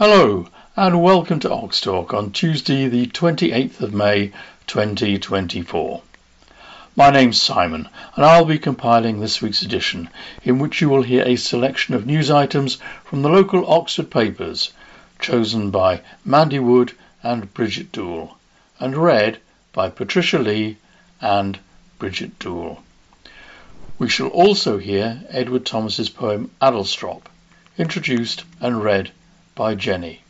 Hello and welcome to Oxtalk on Tuesday the 28th of May 2024. My name's Simon and I'll be compiling this week's edition, in which you will hear a selection of news items from the local Oxford papers, chosen by Mandy Wood and Bridget Doole, and read by Patricia Lee and Bridget Doole. We shall also hear Edward Thomas's poem Adlestrop, introduced and read by Jenny.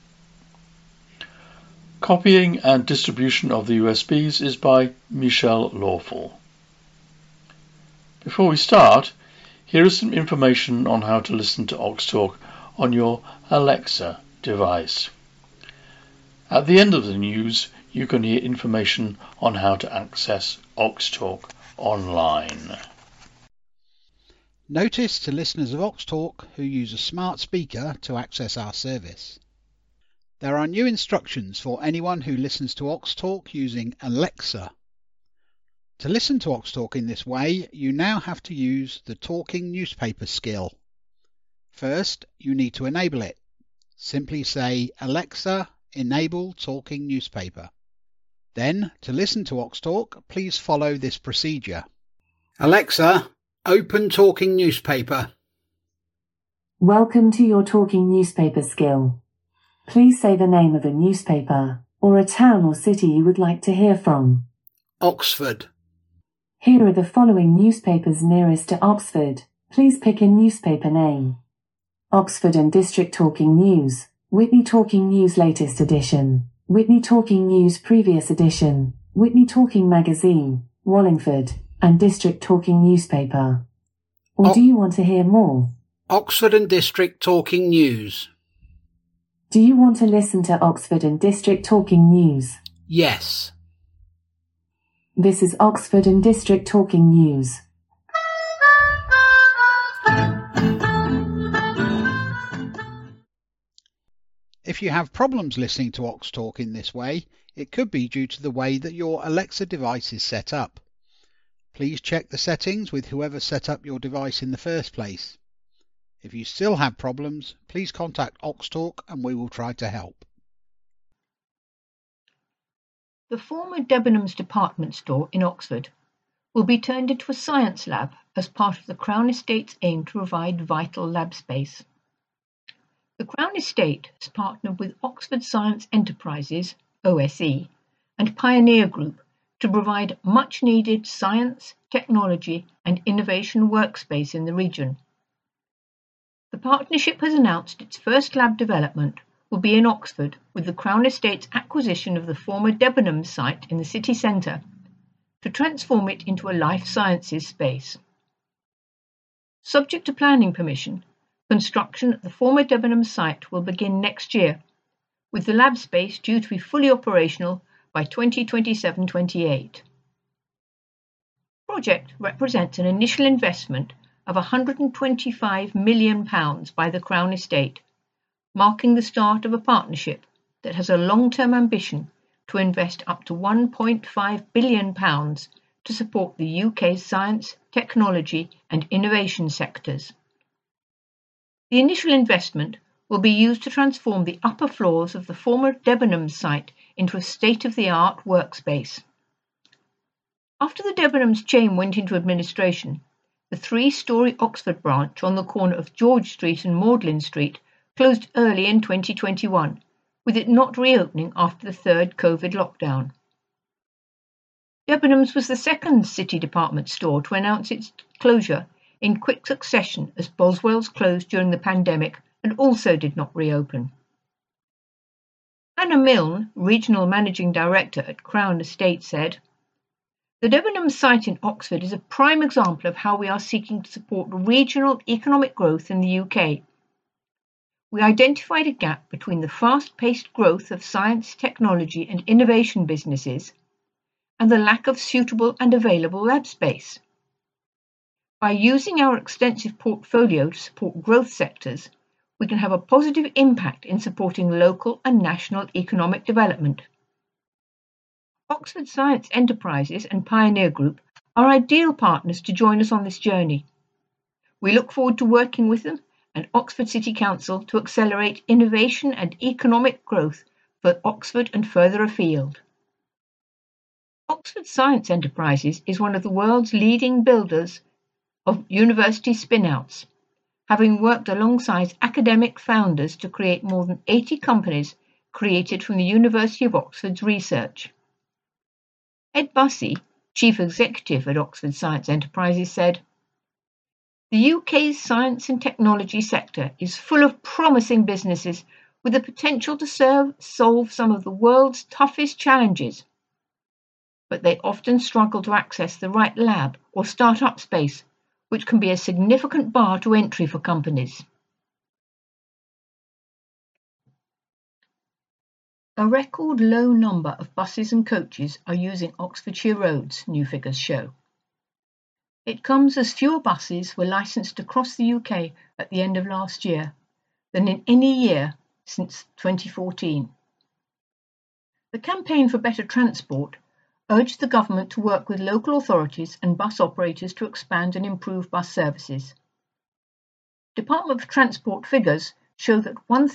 Copying and distribution of the USBs is by Michelle Lawful. Before we start, here is some information on how to listen to Oxtalk on your Alexa device. At the end of the news, you can hear information on how to access Oxtalk online. Notice to listeners of Oxtalk who use a smart speaker to access our service. There are new instructions for anyone who listens to Oxtalk using Alexa. To listen to Oxtalk in this way, you now have to use the talking newspaper skill. First, you need to enable it. Simply say, Alexa, enable talking newspaper. Then, to listen to Oxtalk, please follow this procedure. Alexa, open talking newspaper. Welcome to your talking newspaper skill. Please say the name of a newspaper, or a town or city you would like to hear from. Oxford. Here are the following newspapers nearest to Oxford. Please pick a newspaper name. Oxford and District Talking News, Witney Talking News Latest Edition, Witney Talking News Previous Edition, Witney Talking Magazine, Wallingford, and District Talking Newspaper. Or do you want to hear more? Oxford and District Talking News. Do you want to listen to Oxford and District Talking News? Yes. This is Oxford and District Talking News. If you have problems listening to Oxtalk in this way, it could be due to the way that your Alexa device is set up. Please check the settings with whoever set up your device in the first place. If you still have problems, please contact Oxtalk and we will try to help. The former Debenhams department store in Oxford will be turned into a science lab as part of the Crown Estate's aim to provide vital lab space. The Crown Estate has partnered with Oxford Science Enterprises, OSE, and Pioneer Group to provide much-needed science, technology and innovation workspace in the region. The partnership has announced its first lab development will be in Oxford, with the Crown Estate's acquisition of the former Debenhams site in the city centre to transform it into a life sciences space. Subject to planning permission, construction at the former Debenhams site will begin next year, with the lab space due to be fully operational by 2027-28. The project represents an initial investment of £125 million by the Crown Estate, marking the start of a partnership that has a long-term ambition to invest up to £1.5 billion to support the UK's science, technology and innovation sectors. The initial investment will be used to transform the upper floors of the former Debenhams site into a state-of-the-art workspace. After the Debenhams chain went into administration, the three-storey Oxford branch on the corner of George Street and Magdalen Street closed early in 2021, with it not reopening after the third COVID lockdown. Debenhams was the second city department store to announce its closure in quick succession, as Boswell's closed during the pandemic and also did not reopen. Anna Milne, Regional Managing Director at Crown Estate, said, "The Debenhams site in Oxford is a prime example of how we are seeking to support regional economic growth in the UK. We identified a gap between the fast-paced growth of science, technology and innovation businesses and the lack of suitable and available lab space. By using our extensive portfolio to support growth sectors, we can have a positive impact in supporting local and national economic development. Oxford Science Enterprises and Pioneer Group are ideal partners to join us on this journey. We look forward to working with them and Oxford City Council to accelerate innovation and economic growth for Oxford and further afield. Oxford Science Enterprises is one of the world's leading builders of university spin-outs, having worked alongside academic founders to create more than 80 companies created from the University of Oxford's research. Ed Bussey, Chief Executive at Oxford Science Enterprises, said, "The UK's science and technology sector is full of promising businesses with the potential to solve some of the world's toughest challenges, but they often struggle to access the right lab or start-up space, which can be a significant bar to entry for companies." A record low number of buses and coaches are using Oxfordshire roads, new figures show. It comes as fewer buses were licensed across the UK at the end of last year than in any year since 2014. The Campaign for Better Transport urged the government to work with local authorities and bus operators to expand and improve bus services. Department for Transport figures show that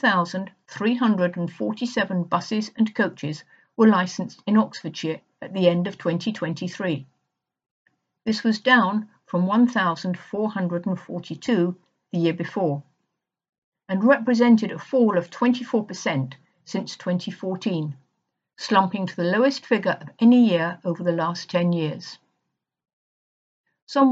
1,347 buses and coaches were licensed in Oxfordshire at the end of 2023. This was down from 1,442 the year before, and represented a fall of 24% since 2014, slumping to the lowest figure of any year over the last 10 years. Some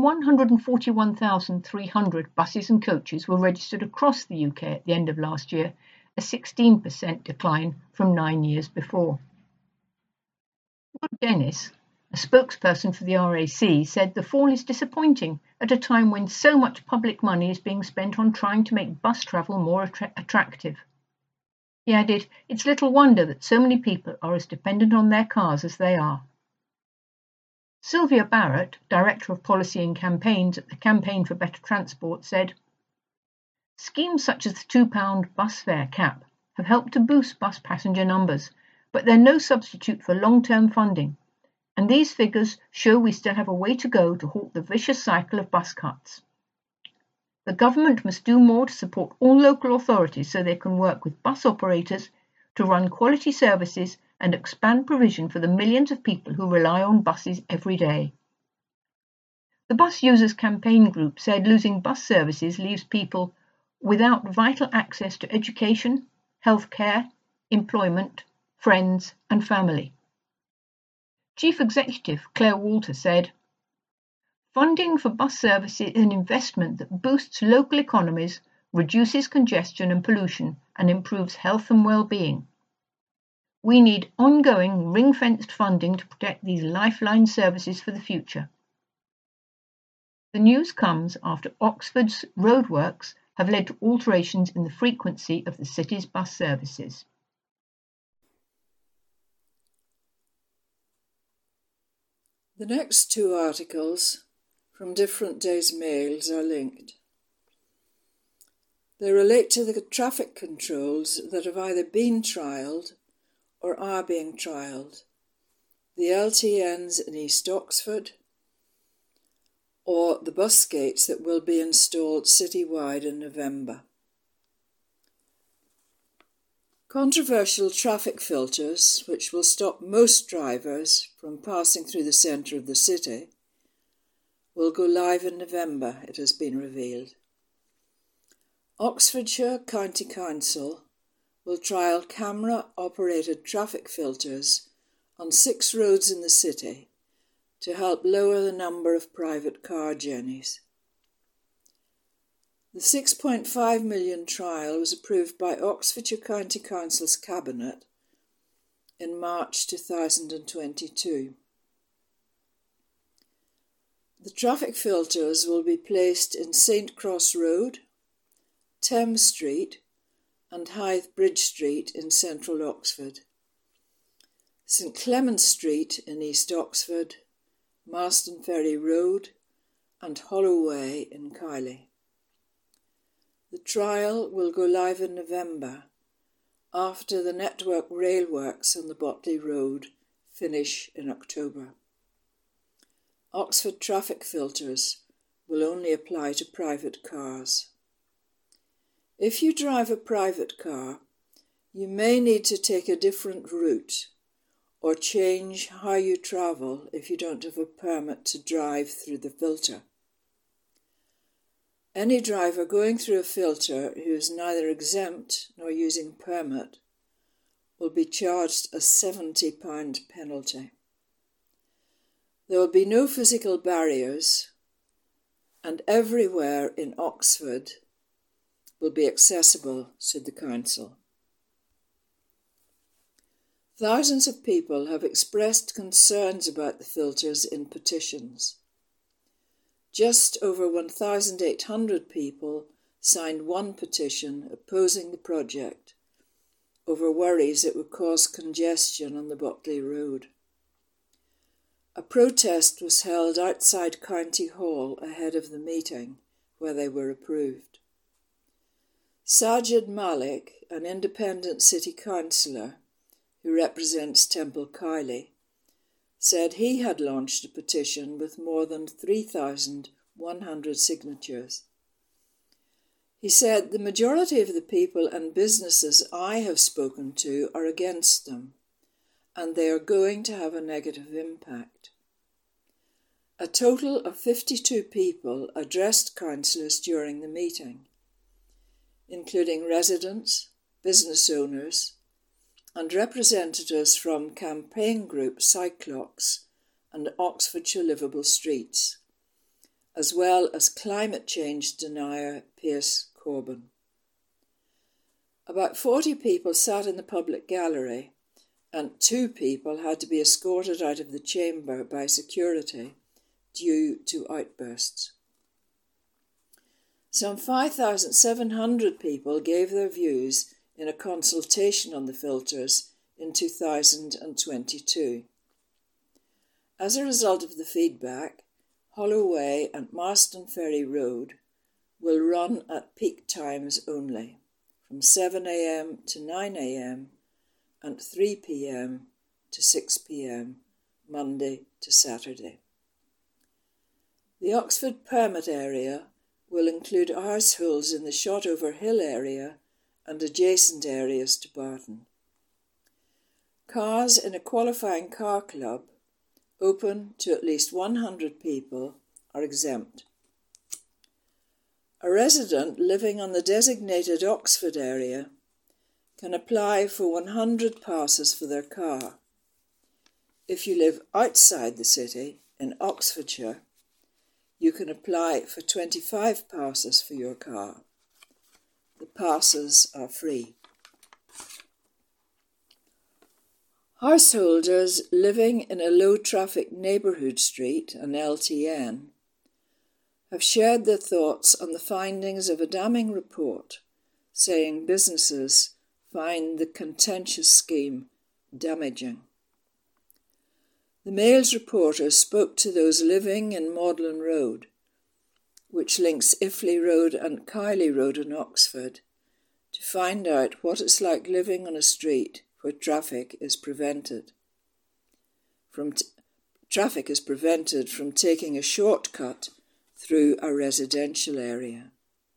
141,300 buses and coaches were registered across the UK at the end of last year, a 16% decline from 9 years before. Rod Dennis, a spokesperson for the RAC, said the fall is disappointing at a time when so much public money is being spent on trying to make bus travel more attractive. He added, "It's little wonder that so many people are as dependent on their cars as they are." Sylvia Barrett, Director of Policy and Campaigns at the Campaign for Better Transport, said, "Schemes such as the £2 bus fare cap have helped to boost bus passenger numbers, but they're no substitute for long-term funding, and these figures show we still have a way to go to halt the vicious cycle of bus cuts. The government must do more to support all local authorities so they can work with bus operators to run quality services and expand provision for the millions of people who rely on buses every day." The Bus Users Campaign Group said losing bus services leaves people without vital access to education, healthcare, employment, friends and family. Chief Executive Claire Walter said, "Funding for bus services is an investment that boosts local economies, reduces congestion and pollution, and improves health and well-being. We need ongoing ring-fenced funding to protect these lifeline services for the future." The news comes after Oxford's roadworks have led to alterations in the frequency of the city's bus services. The next two articles from different days' mails are linked. They relate to the traffic controls that have either been trialled or are being trialled, the LTNs in East Oxford, or the bus gates that will be installed citywide in November. Controversial traffic filters, which will stop most drivers from passing through the centre of the city, will go live in November, it has been revealed. Oxfordshire County Council will trial camera-operated traffic filters on 6 roads in the city to help lower the number of private car journeys. The £6.5 million trial was approved by Oxfordshire County Council's Cabinet in March 2022. The traffic filters will be placed in St Cross Road, Thames Street and Hythe Bridge Street in central Oxford, St Clement Street in East Oxford, Marston Ferry Road and Holloway in Kiley. The trial will go live in November after the network rail works on the Botley Road finish in October. Oxford traffic filters will only apply to private cars. If you drive a private car, you may need to take a different route or change how you travel if you don't have a permit to drive through the filter. Any driver going through a filter who is neither exempt nor using permit will be charged a £70 penalty. There will be no physical barriers, and everywhere in Oxford will be accessible, said the council. Thousands of people have expressed concerns about the filters in petitions. Just over 1,800 people signed one petition opposing the project over worries it would cause congestion on the Buckley Road. A protest was held outside County Hall ahead of the meeting, where they were approved. Sajid Malik, an independent city councillor who represents Temple Cowley, said he had launched a petition with more than 3,100 signatures. He said, "The majority of the people and businesses I have spoken to are against them, and they are going to have a negative impact." A total of 52 people addressed councillors during the meeting, including residents, business owners, and representatives from campaign group Cyclox and Oxfordshire Livable Streets, as well as climate change denier Piers Corbyn. About 40 people sat in the public gallery, and 2 people had to be escorted out of the chamber by security due to outbursts. Some 5,700 people gave their views in a consultation on the filters in 2022. As a result of the feedback, Holloway and Marston Ferry Road will run at peak times only, from 7 a.m. to 9 a.m. and 3 p.m. to 6 p.m. Monday to Saturday. The Oxford permit area will include households in the Shotover Hill area and adjacent areas to Barton. Cars in a qualifying car club, open to at least 100 people, are exempt. A resident living on the designated Oxford area can apply for 100 passes for their car. If you live outside the city, in Oxfordshire, you can apply for 25 passes for your car. The passes are free. Householders living in a low-traffic neighbourhood street, an LTN, have shared their thoughts on the findings of a damning report saying businesses find the contentious scheme damaging. The Mail's reporter spoke to those living in Magdalen Road, which links Iffley Road and Cowley Road in Oxford, to find out what it's like living on a street where traffic is prevented from taking a shortcut through a residential area.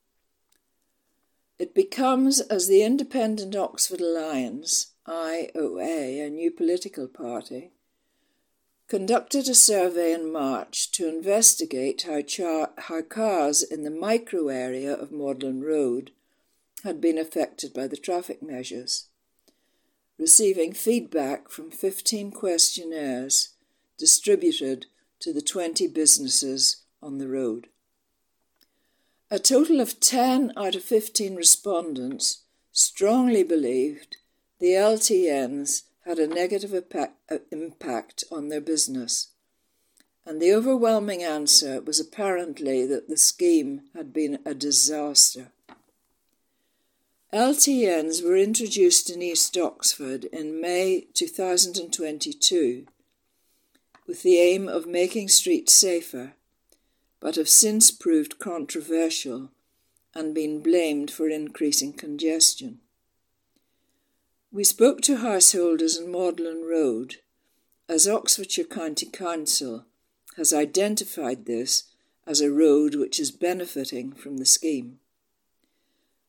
It becomes as the Independent Oxford Alliance, IOA, a new political party, conducted a survey in March to investigate how cars in the micro area of Magdalen Road had been affected by the traffic measures, receiving feedback from 15 questionnaires distributed to the 20 businesses on the road. A total of 10 out of 15 respondents strongly believed the LTNs had a negative impact on their business, and the overwhelming answer was apparently that the scheme had been a disaster. LTNs were introduced in East Oxford in May 2022 with the aim of making streets safer, but have since proved controversial and been blamed for increasing congestion. We spoke to householders in Magdalen Road, as Oxfordshire County Council has identified this as a road which is benefiting from the scheme.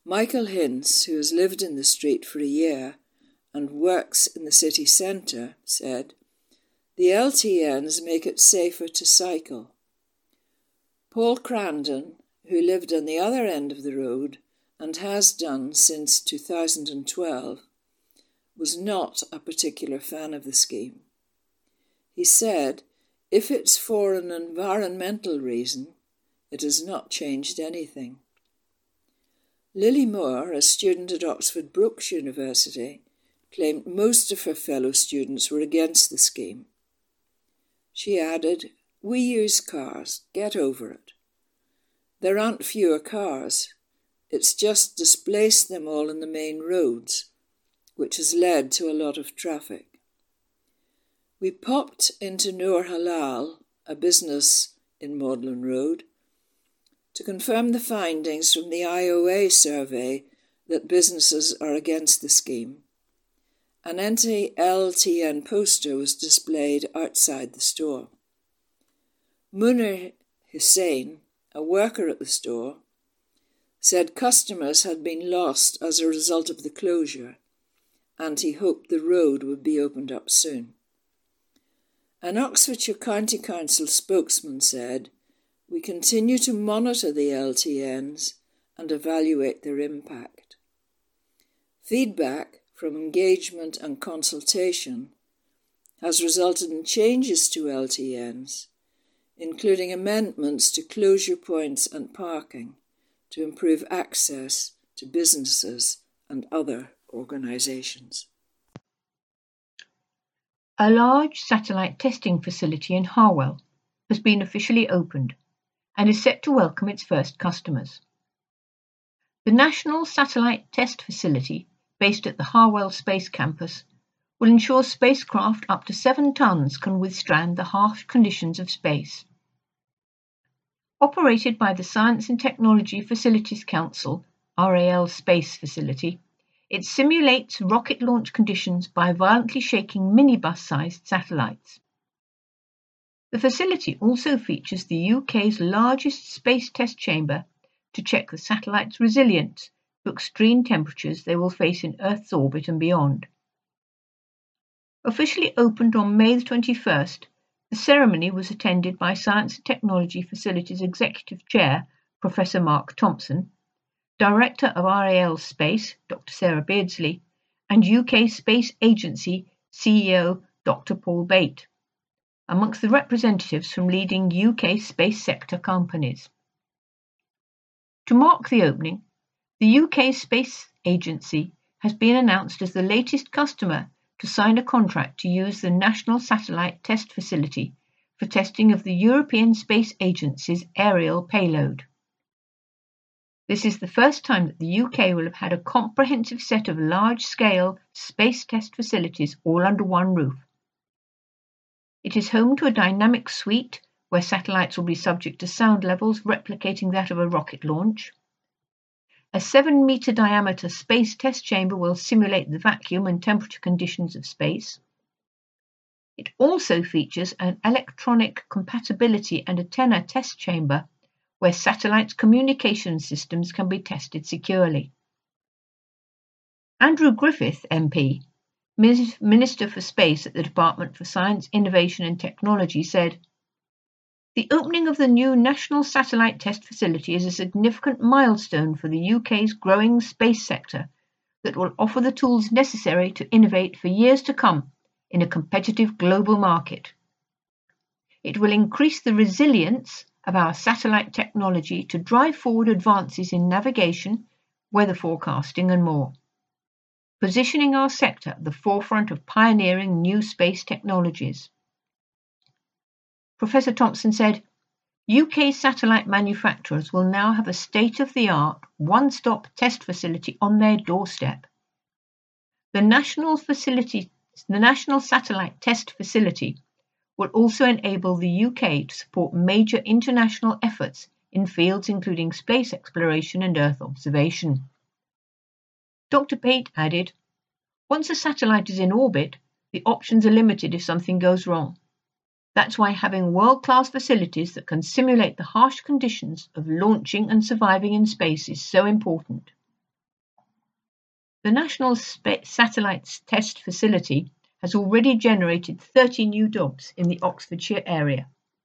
Michael Hinz, who has lived in the street for a year and works in the city centre, said, "The LTNs make it safer to cycle." Paul Crandon, who lived on the other end of the road and has done since 2012, was not a particular fan of the scheme. He said, "If it's for an environmental reason, it has not changed anything." Lily Moore, a student at Oxford Brookes University, claimed most of her fellow students were against the scheme. She added, "We use cars, get over it. There aren't fewer cars, it's just displaced them all in the main roads, which has led to a lot of traffic." We popped into Noor Halal, a business in Magdalen Road, to confirm the findings from the IOA survey that businesses are against the scheme. An anti-LTN poster was displayed outside the store. Munir Hussain, a worker at the store, said customers had been lost as a result of the closure, and he hoped the road would be opened up soon. An Oxfordshire County Council spokesman said, "We continue to monitor the LTNs and evaluate their impact." Feedback from engagement and consultation has resulted in changes to LTNs, including amendments to closure points and parking to improve access to businesses and other organisations. A large satellite testing facility in Harwell has been officially opened and is set to welcome its first customers. The National Satellite Test Facility, based at the Harwell Space Campus, will ensure spacecraft up to 7 tons can withstand the harsh conditions of space. Operated by the Science and Technology Facilities Council, RAL Space Facility, it simulates rocket launch conditions by violently shaking minibus-sized satellites. The facility also features the UK's largest space test chamber to check the satellite's resilience to extreme temperatures they will face in Earth's orbit and beyond. Officially opened on May 21st, the ceremony was attended by Science and Technology Facilities Executive Chair, Professor Mark Thompson, Director of RAL Space, Dr. Sarah Beardsley, and UK Space Agency CEO, Dr. Paul Bate, amongst the representatives from leading UK space sector companies. To mark the opening, the UK Space Agency has been announced as the latest customer to sign a contract to use the National Satellite Test Facility for testing of the European Space Agency's aerial payload. This is the first time that the UK will have had a comprehensive set of large-scale space test facilities all under one roof. It is home to a dynamic suite where satellites will be subject to sound levels replicating that of a rocket launch. A 7-metre diameter space test chamber will simulate the vacuum and temperature conditions of space. It also features an electronic compatibility and antenna test chamber where satellites' communication systems can be tested securely. Andrew Griffith, MP, Minister for Space at the Department for Science, Innovation and Technology, said, "The opening of the new National Satellite Test Facility is a significant milestone for the UK's growing space sector that will offer the tools necessary to innovate for years to come in a competitive global market. It will increase the resilience of our satellite technology to drive forward advances in navigation, weather forecasting and more, positioning our sector at the forefront of pioneering new space technologies." Professor Thompson said, "UK satellite manufacturers will now have a state-of-the-art, one-stop test facility on their doorstep. The National Satellite Test Facility will also enable the UK to support major international efforts in fields including space exploration and Earth observation." Dr. Bate added, "Once a satellite is in orbit, the options are limited if something goes wrong. That's why having world-class facilities that can simulate the harsh conditions of launching and surviving in space is so important. The National Satellite Test Facility has already generated 30 new jobs in the Oxfordshire area.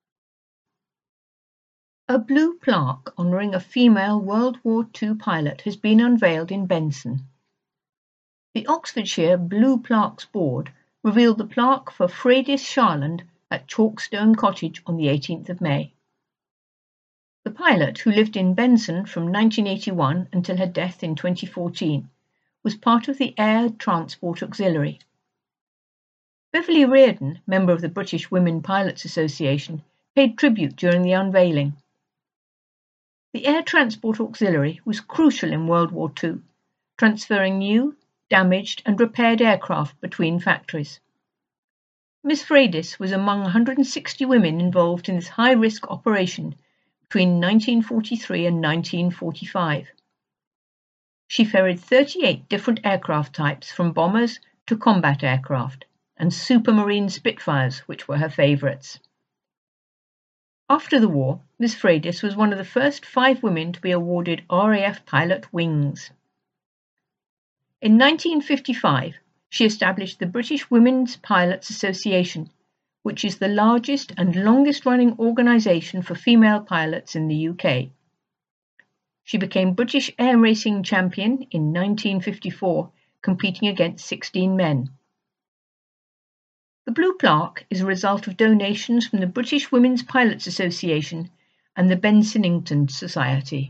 A blue plaque honouring a female World War II pilot has been unveiled in Benson. The Oxfordshire Blue Plaques Board revealed the plaque for Freydis Sharland at Chalkstone Cottage on the 18th of May. The pilot, who lived in Benson from 1981 until her death in 2014, was part of the Air Transport Auxiliary. Beverly Reardon, member of the British Women Pilots Association, paid tribute during the unveiling. The Air Transport Auxiliary was crucial in World War II, transferring new, damaged and repaired aircraft between factories. Miss Freydis was among 160 women involved in this high-risk operation between 1943 and 1945. She ferried 38 different aircraft types, from bombers to combat aircraft, and Supermarine Spitfires, which were her favourites. After the war, Miss Freydis was one of the first 5 women to be awarded RAF pilot wings. In 1955, she established the British Women's Pilots Association, which is the largest and longest-running organisation for female pilots in the UK. She became British Air Racing Champion in 1954, competing against 16 men. The blue plaque is a result of donations from the British Women's Pilots Association and the Bensonington Society.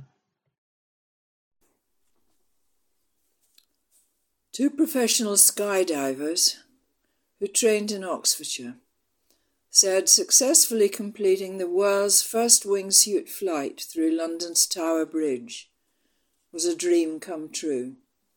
2 professional skydivers who trained in Oxfordshire said successfully completing the world's first wingsuit flight through London's Tower Bridge was a dream come true.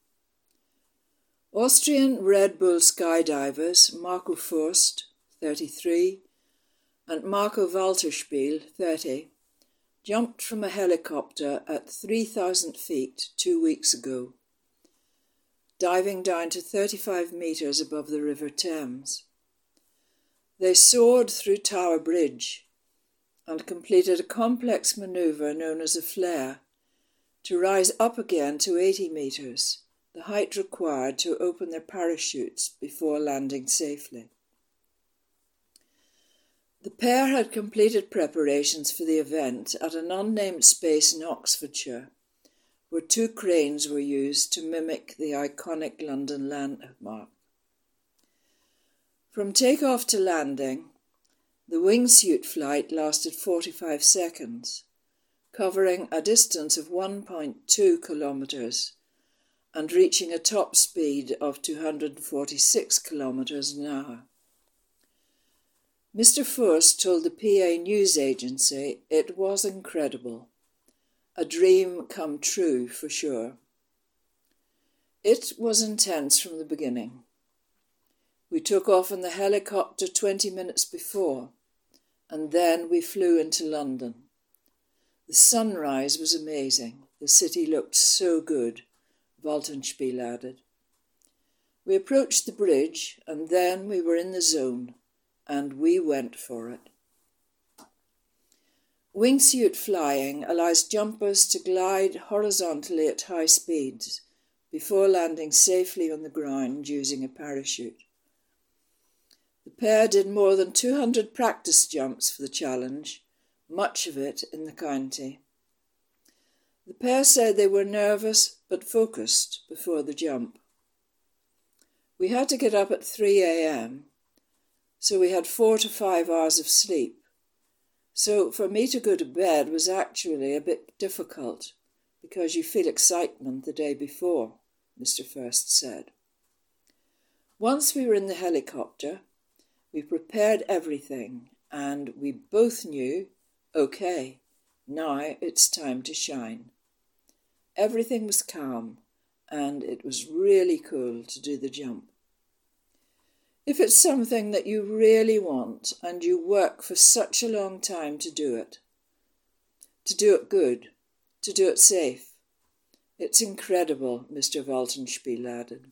Austrian Red Bull skydivers Marco Forst, 33, and Marco Walterspiel, 30, jumped from a helicopter at 3,000 feet 2 weeks ago, diving down to 35 metres above the River Thames. They soared through Tower Bridge and completed a complex manoeuvre known as a flare to rise up again to 80 metres, the height required to open their parachutes before landing safely. The pair had completed preparations for the event at an unnamed space in Oxfordshire, where 2 cranes were used to mimic the iconic London landmark. From takeoff to landing, the wingsuit flight lasted 45 seconds, covering a distance of 1.2 kilometres and reaching a top speed of 246 kilometres an hour. Mr. Forst told the PA news agency it was incredible. A dream come true for sure. It was intense from the beginning. We took off in the helicopter 20 minutes before, and then we flew into London. The sunrise was amazing. The city looked so good, Waltenspiel added. We approached the bridge, and then we were in the zone, and we went for it. Wingsuit flying allows jumpers to glide horizontally at high speeds before landing safely on the ground using a parachute. The pair did more than 200 practice jumps for the challenge, much of it in the county. The pair said they were nervous but focused before the jump. We had to get up at 3 a.m, so we had 4 to 5 hours of sleep. So for me to go to bed was actually a bit difficult because you feel excitement the day before, Mr. Forst said. Once we were in the helicopter, we prepared everything and we both knew, okay, now it's time to shine. Everything was calm and it was really cool to do the jump. If it's something that you really want and you work for such a long time to do it good, to do it safe, it's incredible, Mr. Waltenspiel added.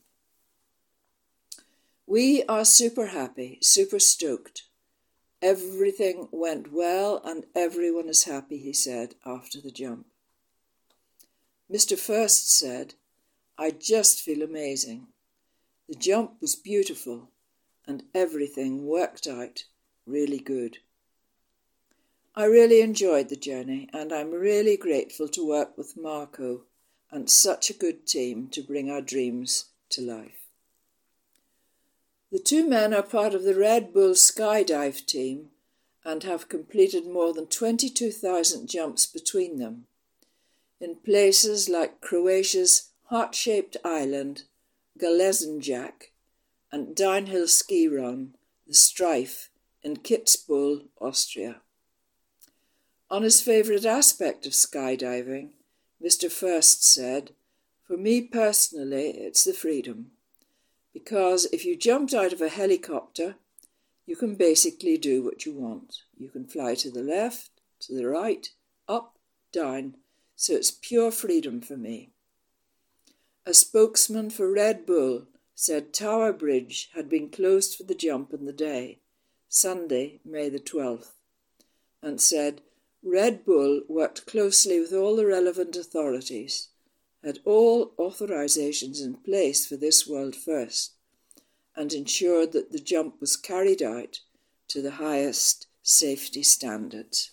We are super happy, super stoked. Everything went well and everyone is happy, he said after the jump. Mr. Forst said, I just feel amazing. The jump was beautiful and everything worked out really good. I really enjoyed the journey and I'm really grateful to work with Marco and such a good team to bring our dreams to life. The two men are part of the Red Bull Skydive team and have completed more than 22,000 jumps between them in places like Croatia's heart-shaped island, Galesenjak, and downhill ski run, the Strife, in Kitzbühel, Austria. On his favourite aspect of skydiving, Mr. First said, "For me personally, it's the freedom. Because if you jumped out of a helicopter, you can basically do what you want. You can fly to the left, to the right, up, down, so it's pure freedom for me." A spokesman for Red Bull said Tower Bridge had been closed for the jump in the day, Sunday, May the 12th, and said Red Bull worked closely with all the relevant authorities, had all authorisations in place for this world first, and ensured that the jump was carried out to the highest safety standards.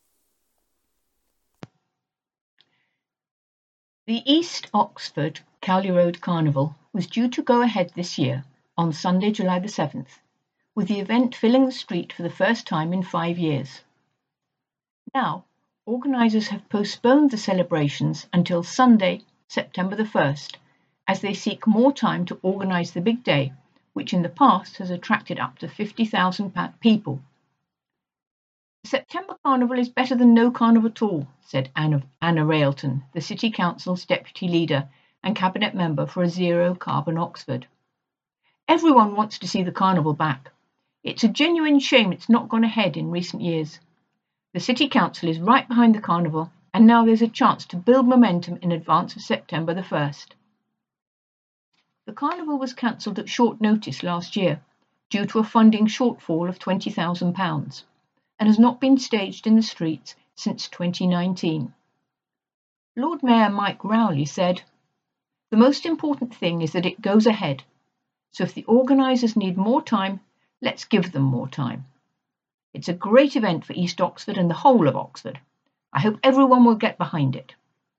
The East Oxford Cowley Road Carnival was due to go ahead this year on Sunday, July the 7th, with the event filling the street for the first time in 5 years. Now, organisers have postponed the celebrations until Sunday, September the 1st, as they seek more time to organise the big day, which in the past has attracted up to 50,000 people. The September Carnival is better than no carnival at all, said Anna Railton, the City Council's Deputy Leader and Cabinet Member for a Zero Carbon Oxford. Everyone wants to see the carnival back. It's a genuine shame it's not gone ahead in recent years. The City Council is right behind the carnival, and now there's a chance to build momentum in advance of September the 1st. The carnival was cancelled at short notice last year due to a funding shortfall of £20,000 and has not been staged in the streets since 2019. Lord Mayor Mike Rowley said, "The most important thing is that it goes ahead, so if the organisers need more time, let's give them more time. It's a great event for East Oxford and the whole of Oxford. I hope everyone will get behind it."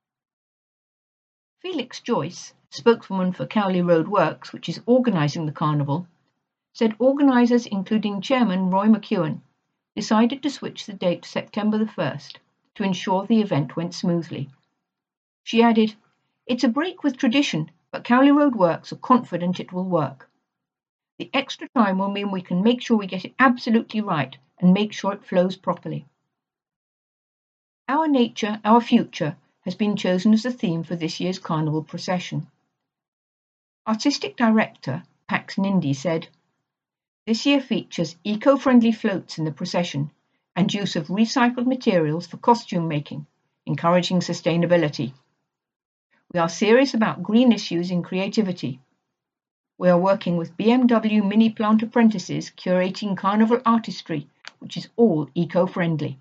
Felix Joyce, spokeswoman for Cowley Road Works, which is organising the carnival, said organisers, including Chairman Roy McEwen, decided to switch the date to September the 1st to ensure the event went smoothly. She added, "It's a break with tradition, but Cowley Road Works are confident it will work. The extra time will mean we can make sure we get it absolutely right and make sure it flows properly." Our Nature, Our Future has been chosen as the theme for this year's carnival procession. Artistic director Pax Nindi said, "This year features eco-friendly floats in the procession and use of recycled materials for costume making, encouraging sustainability. We are serious about green issues in creativity. We are working with BMW Mini Plant apprentices curating carnival artistry, which is all eco-friendly."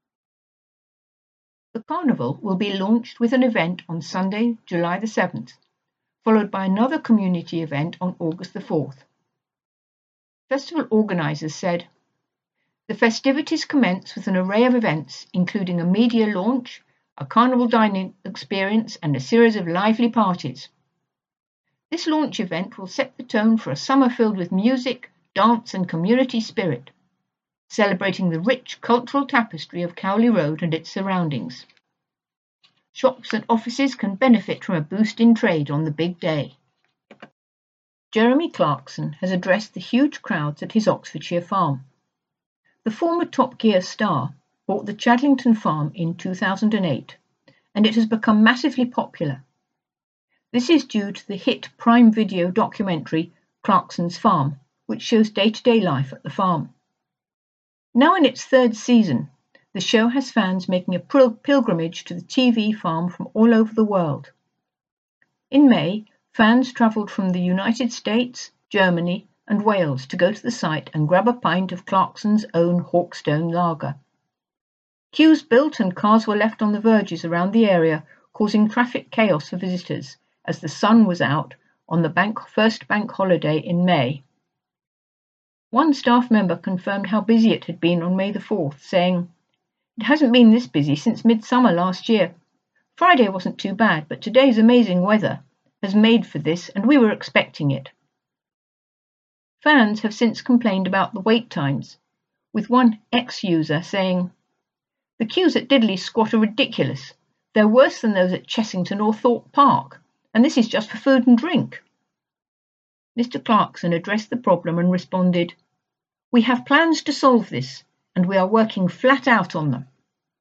The carnival will be launched with an event on Sunday, July the 7th, followed by another community event on August the 4th. Festival organisers said, "The festivities commence with an array of events, including a media launch, a carnival dining experience, and a series of lively parties. This launch event will set the tone for a summer filled with music, dance, and community spirit, celebrating the rich cultural tapestry of Cowley Road and its surroundings. Shops and offices can benefit from a boost in trade on the big day." Jeremy Clarkson has addressed the huge crowds at his Oxfordshire farm. The former Top Gear star bought the Chadlington farm in 2008, and it has become massively popular. This is due to the hit Prime Video documentary Clarkson's Farm, which shows day-to-day life at the farm. Now in its third season, the show has fans making a pilgrimage to the TV farm from all over the world. In May, fans travelled from the United States, Germany, and Wales to go to the site and grab a pint of Clarkson's own Hawkstone lager. Queues built and cars were left on the verges around the area, causing traffic chaos for visitors as the sun was out on the first bank holiday in May. One staff member confirmed how busy it had been on May the 4th, saying, "It hasn't been this busy since midsummer last year. Friday wasn't too bad, but today's amazing weather has made for this, and we were expecting it." Fans have since complained about the wait times, with one ex-user saying, "The queues at Diddley Squat are ridiculous. They're worse than those at Chessington or Thorpe Park, and this is just for food and drink." Mr. Clarkson addressed the problem and responded, "We have plans to solve this, and we are working flat out on them."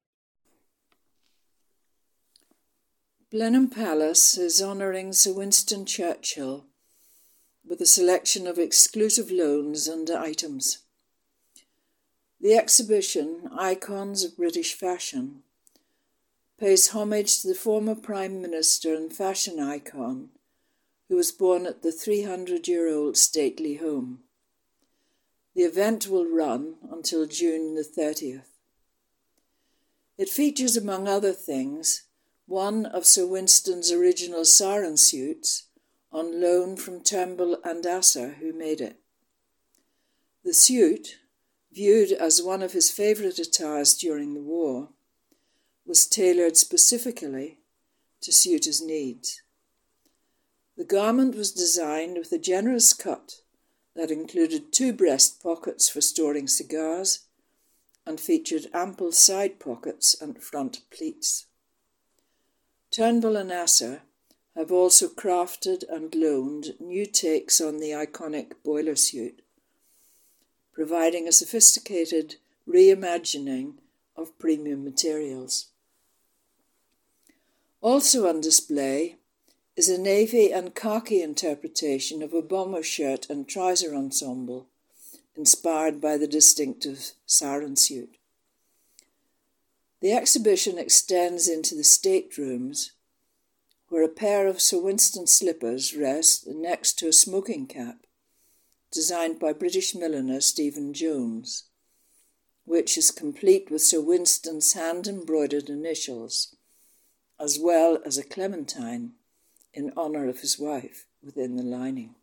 Blenheim Palace is honouring Sir Winston Churchill with a selection of exclusive loans and items. The exhibition, Icons of British Fashion, pays homage to the former Prime Minister and fashion icon who was born at the 300-year-old stately home. The event will run until June the 30th. It features, among other things, one of Sir Winston's original saran suits on loan from Turnbull and Asser, who made it. The suit, viewed as one of his favourite attires during the war, was tailored specifically to suit his needs. The garment was designed with a generous cut that included 2 breast pockets for storing cigars and featured ample side pockets and front pleats. Turnbull and Asser have also crafted and loaned new takes on the iconic boiler suit, providing a sophisticated reimagining of premium materials. Also on display is a navy and khaki interpretation of a bomber shirt and trouser ensemble, inspired by the distinctive saran suit. The exhibition extends into the staterooms, where a pair of Sir Winston slippers rest next to a smoking cap, designed by British milliner Stephen Jones, which is complete with Sir Winston's hand-embroidered initials, as well as a clementine in honour of his wife within the lining.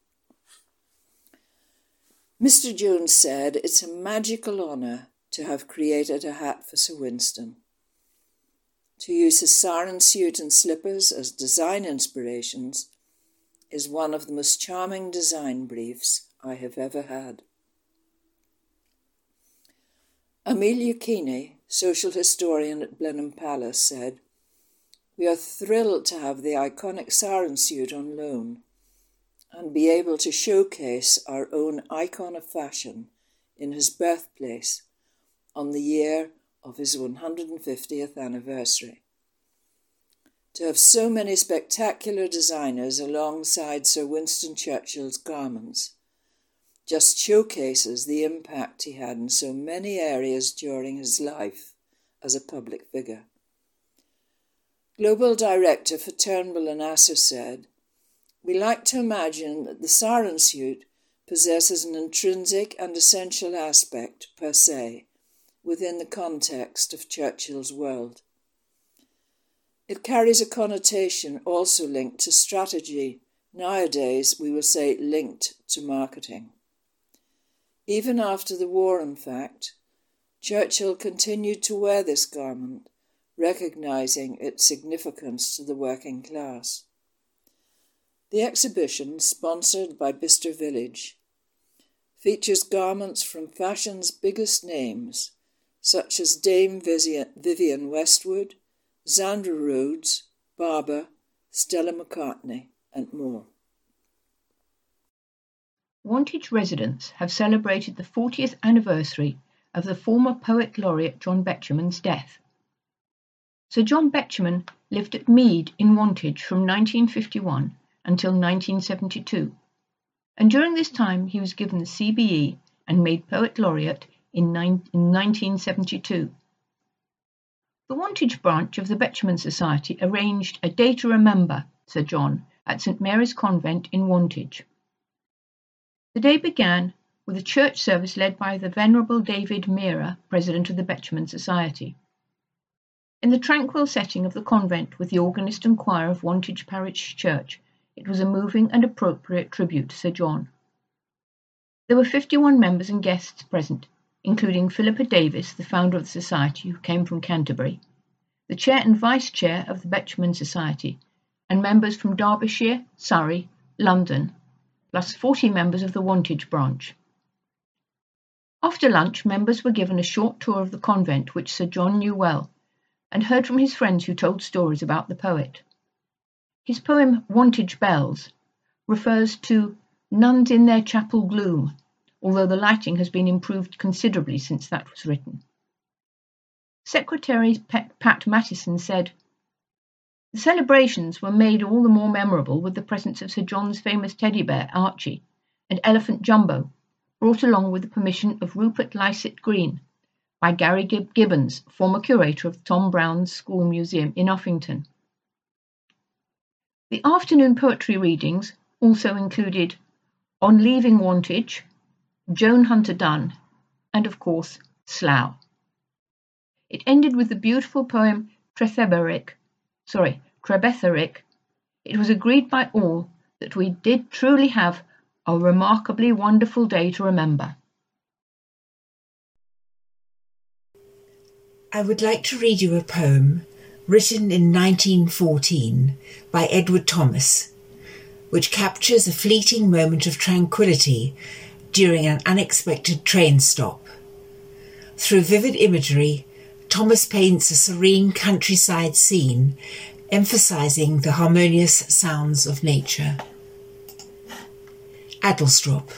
Mr. Jones said, "It's a magical honour to have created a hat for Sir Winston. To use his saran suit and slippers as design inspirations is one of the most charming design briefs I have ever had." Amelia Keeney, social historian at Blenheim Palace, said, "We are thrilled to have the iconic saran suit on loan and be able to showcase our own icon of fashion in his birthplace on the year of his 150th anniversary. To have so many spectacular designers alongside Sir Winston Churchill's garments just showcases the impact he had in so many areas during his life as a public figure." Global Director for Turnbull and Asser said, "We like to imagine that the saran suit possesses an intrinsic and essential aspect per se within the context of Churchill's world. It carries a connotation also linked to strategy. Nowadays, we will say linked to marketing. Even after the war, in fact, Churchill continued to wear this garment, recognising its significance to the working class. The exhibition, sponsored by Bicester Village, features garments from fashion's biggest names, such as Dame Vivienne Westwood, Zandra Rhodes, Barber, Stella McCartney, and more. Wantage residents have celebrated the 40th anniversary of the former Poet Laureate John Betjeman's death. Sir John Betjeman lived at Mead in Wantage from 1951 until 1972, and during this time he was given the CBE and made Poet Laureate in 1972. The Wantage branch of the Betjeman Society arranged a day to remember Sir John at St Mary's Convent in Wantage. The day began with a church service led by the Venerable David Meara, President of the Betjeman Society. In the tranquil setting of the convent with the organist and choir of Wantage Parish Church, It was a moving and appropriate tribute to Sir John. There were 51 members and guests present, including Philippa Davis, the founder of the Society, who came from Canterbury, the chair and vice chair of the Betjeman Society, and members from Derbyshire, Surrey, London, plus 40 members of the Wantage branch. After lunch, members were given a short tour of the convent, which Sir John knew well, and heard from his friends who told stories about the poet. His poem Wantage Bells refers to nuns in their chapel gloom, although the lighting has been improved considerably since that was written. Secretary Pat Mattison said, "The celebrations were made all the more memorable with the presence of Sir John's famous teddy bear, Archie, and elephant Jumbo, brought along with the permission of Rupert Lycett Green by Gary Gibbons, former curator of Tom Brown's School Museum in Uffington." The afternoon poetry readings also included On Leaving Wantage, Joan Hunter Dunn, and of course, Slough. It ended with the beautiful poem Trebetherick. It was agreed by all that we did truly have a remarkably wonderful day to remember. I would like to read you a poem written in 1914 by Edward Thomas, which captures a fleeting moment of tranquility during an unexpected train stop. Through vivid imagery, Thomas paints a serene countryside scene, emphasizing the harmonious sounds of nature. Adlestrop.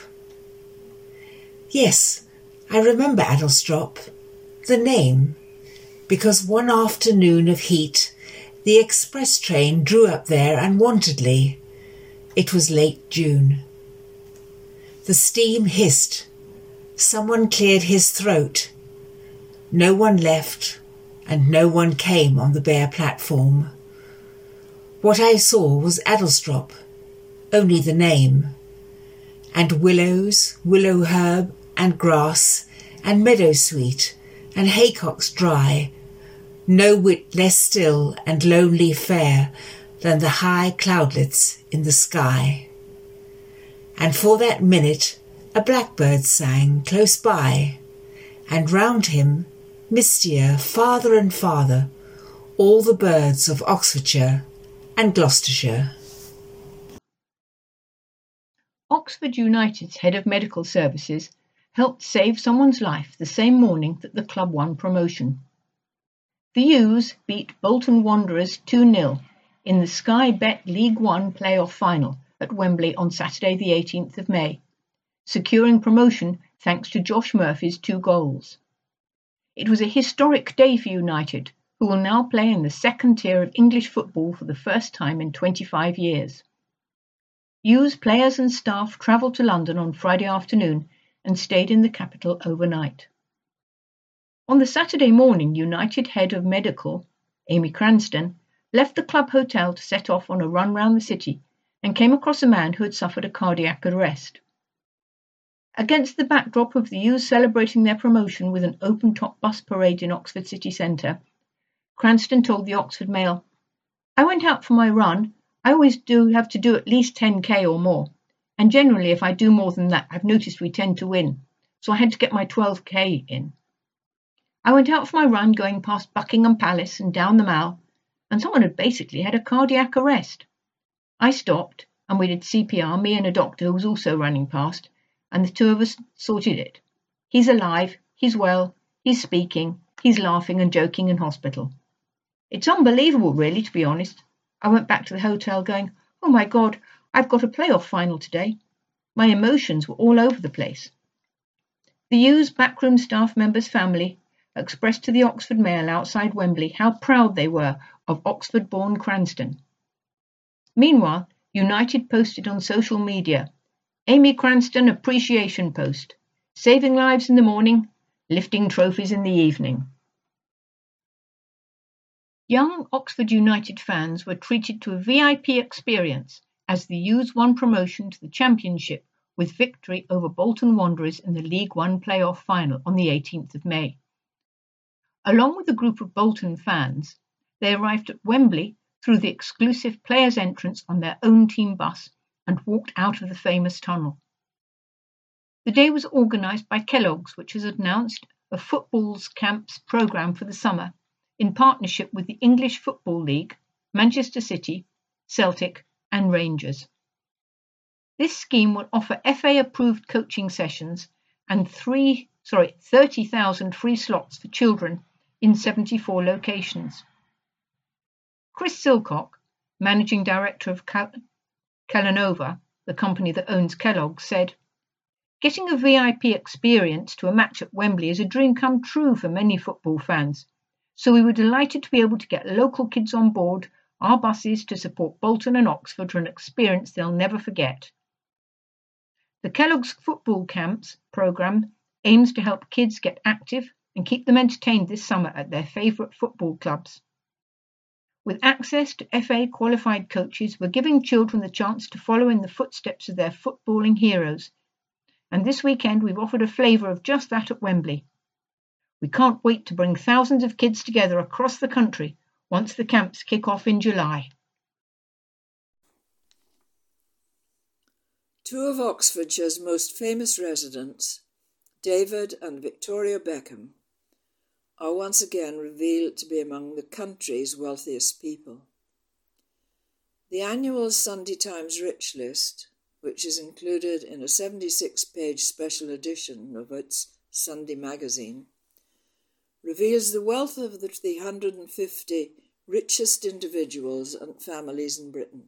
Yes, I remember Adlestrop, the name, because one afternoon of heat the express train drew up there unwontedly. It was late June. The steam hissed. Someone cleared his throat. No one left, and no one came on the bare platform. What I saw was Adlestrop, only the name, and willows, willow herb, and grass, and meadowsweet, and haycocks dry, no whit less still and lonely fair than the high cloudlets in the sky. And for that minute a blackbird sang close by, and round him, mistier, farther and farther, all the birds of Oxfordshire and Gloucestershire. Oxford United's head of medical services helped save someone's life the same morning that the club won promotion. The U's beat Bolton Wanderers 2-0 in the Sky Bet League One playoff final at Wembley on Saturday the 18th of May, securing promotion thanks to Josh Murphy's 2 goals. It was a historic day for United, who will now play in the second tier of English football for the first time in 25 years. U's players and staff travelled to London on Friday afternoon and stayed in the capital overnight. On the Saturday morning, United head of medical, Amy Cranston, left the club hotel to set off on a run round the city and came across a man who had suffered a cardiac arrest. Against the backdrop of the U's celebrating their promotion with an open-top bus parade in Oxford city centre, Cranston told the Oxford Mail, "I went out for my run. I always have to do at least 10k or more, and generally if I do more than that, I've noticed we tend to win, so I had to get my 12k in. I went out for my run going past Buckingham Palace and down the Mall, and someone had basically had a cardiac arrest. I stopped, and we did CPR, me and a doctor who was also running past, and the two of us sorted it. He's alive, he's well, he's speaking, he's laughing and joking in hospital. It's unbelievable, really, to be honest. I went back to the hotel going, oh my God, I've got a playoff final today. My emotions were all over the place." The U's backroom staff member's family expressed to the Oxford Mail outside Wembley how proud they were of Oxford-born Cranston. Meanwhile, United posted on social media, "Amy Cranston appreciation post, saving lives in the morning, lifting trophies in the evening." Young Oxford United fans were treated to a VIP experience as the U's won promotion to the Championship with victory over Bolton Wanderers in the League One playoff final on the 18th of May. Along with a group of Bolton fans, they arrived at Wembley through the exclusive players' entrance on their own team bus and walked out of the famous tunnel. The day was organised by Kellogg's, which has announced a football's camps programme for the summer in partnership with the English Football League, Manchester City, Celtic and Rangers. This scheme will offer FA-approved coaching sessions and 30,000 free slots for children in 74 locations. Chris Silcock, managing director of Kellanova, the company that owns Kellogg's, said, "Getting a VIP experience to a match at Wembley is a dream come true for many football fans, so we were delighted to be able to get local kids on board our buses to support Bolton and Oxford for an experience they'll never forget." The Kellogg's Football Camps programme aims to help kids get active and keep them entertained this summer at their favourite football clubs. With access to FA-qualified coaches, we're giving children the chance to follow in the footsteps of their footballing heroes, and this weekend we've offered a flavour of just that at Wembley. We can't wait to bring thousands of kids together across the country once the camps kick off in July. Two of Oxfordshire's most famous residents, David and Victoria Beckham, are once again revealed to be among the country's wealthiest people. The annual Sunday Times Rich List, which is included in a 76-page special edition of its Sunday magazine, reveals the wealth of the 350 richest individuals and families in Britain.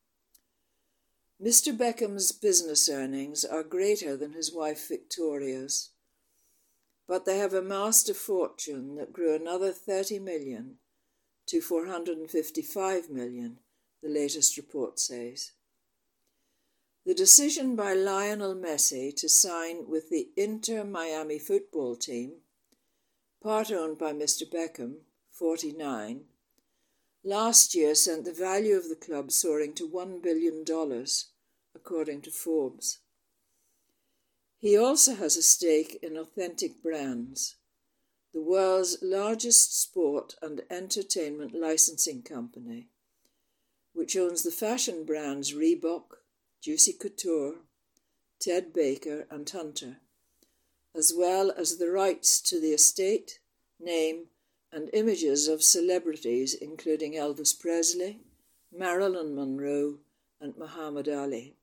Mr. Beckham's business earnings are greater than his wife Victoria's, but they have amassed a fortune that grew another 30 million to 455 million, the latest report says. The decision by Lionel Messi to sign with the Inter Miami football team, part owned by Mr. Beckham, 49, last year sent the value of the club soaring to $1 billion, according to Forbes. He also has a stake in Authentic Brands, the world's largest sport and entertainment licensing company, which owns the fashion brands Reebok, Juicy Couture, Ted Baker and Hunter, as well as the rights to the estate, name and images of celebrities including Elvis Presley, Marilyn Monroe and Muhammad Ali.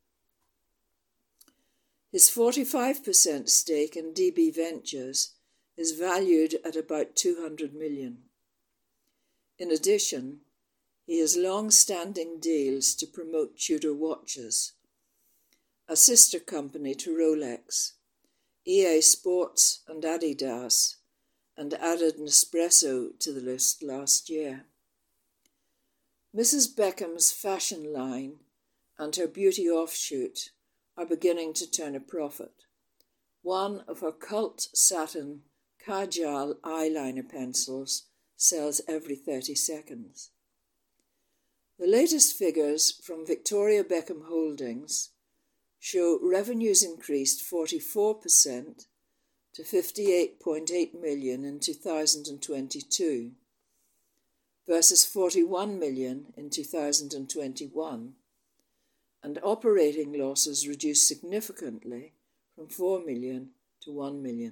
His 45% stake in DB Ventures is valued at about 200 million. In addition, he has long-standing deals to promote Tudor watches, a sister company to Rolex, EA Sports and Adidas, and added Nespresso to the list last year. Mrs. Beckham's fashion line and her beauty offshoot are beginning to turn a profit. One of her cult satin Kajal eyeliner pencils sells every 30 seconds. The latest figures from Victoria Beckham Holdings show revenues increased 44% to 58.8 million in 2022 versus 41 million in 2021, and operating losses reduced significantly from 4 million to 1 million.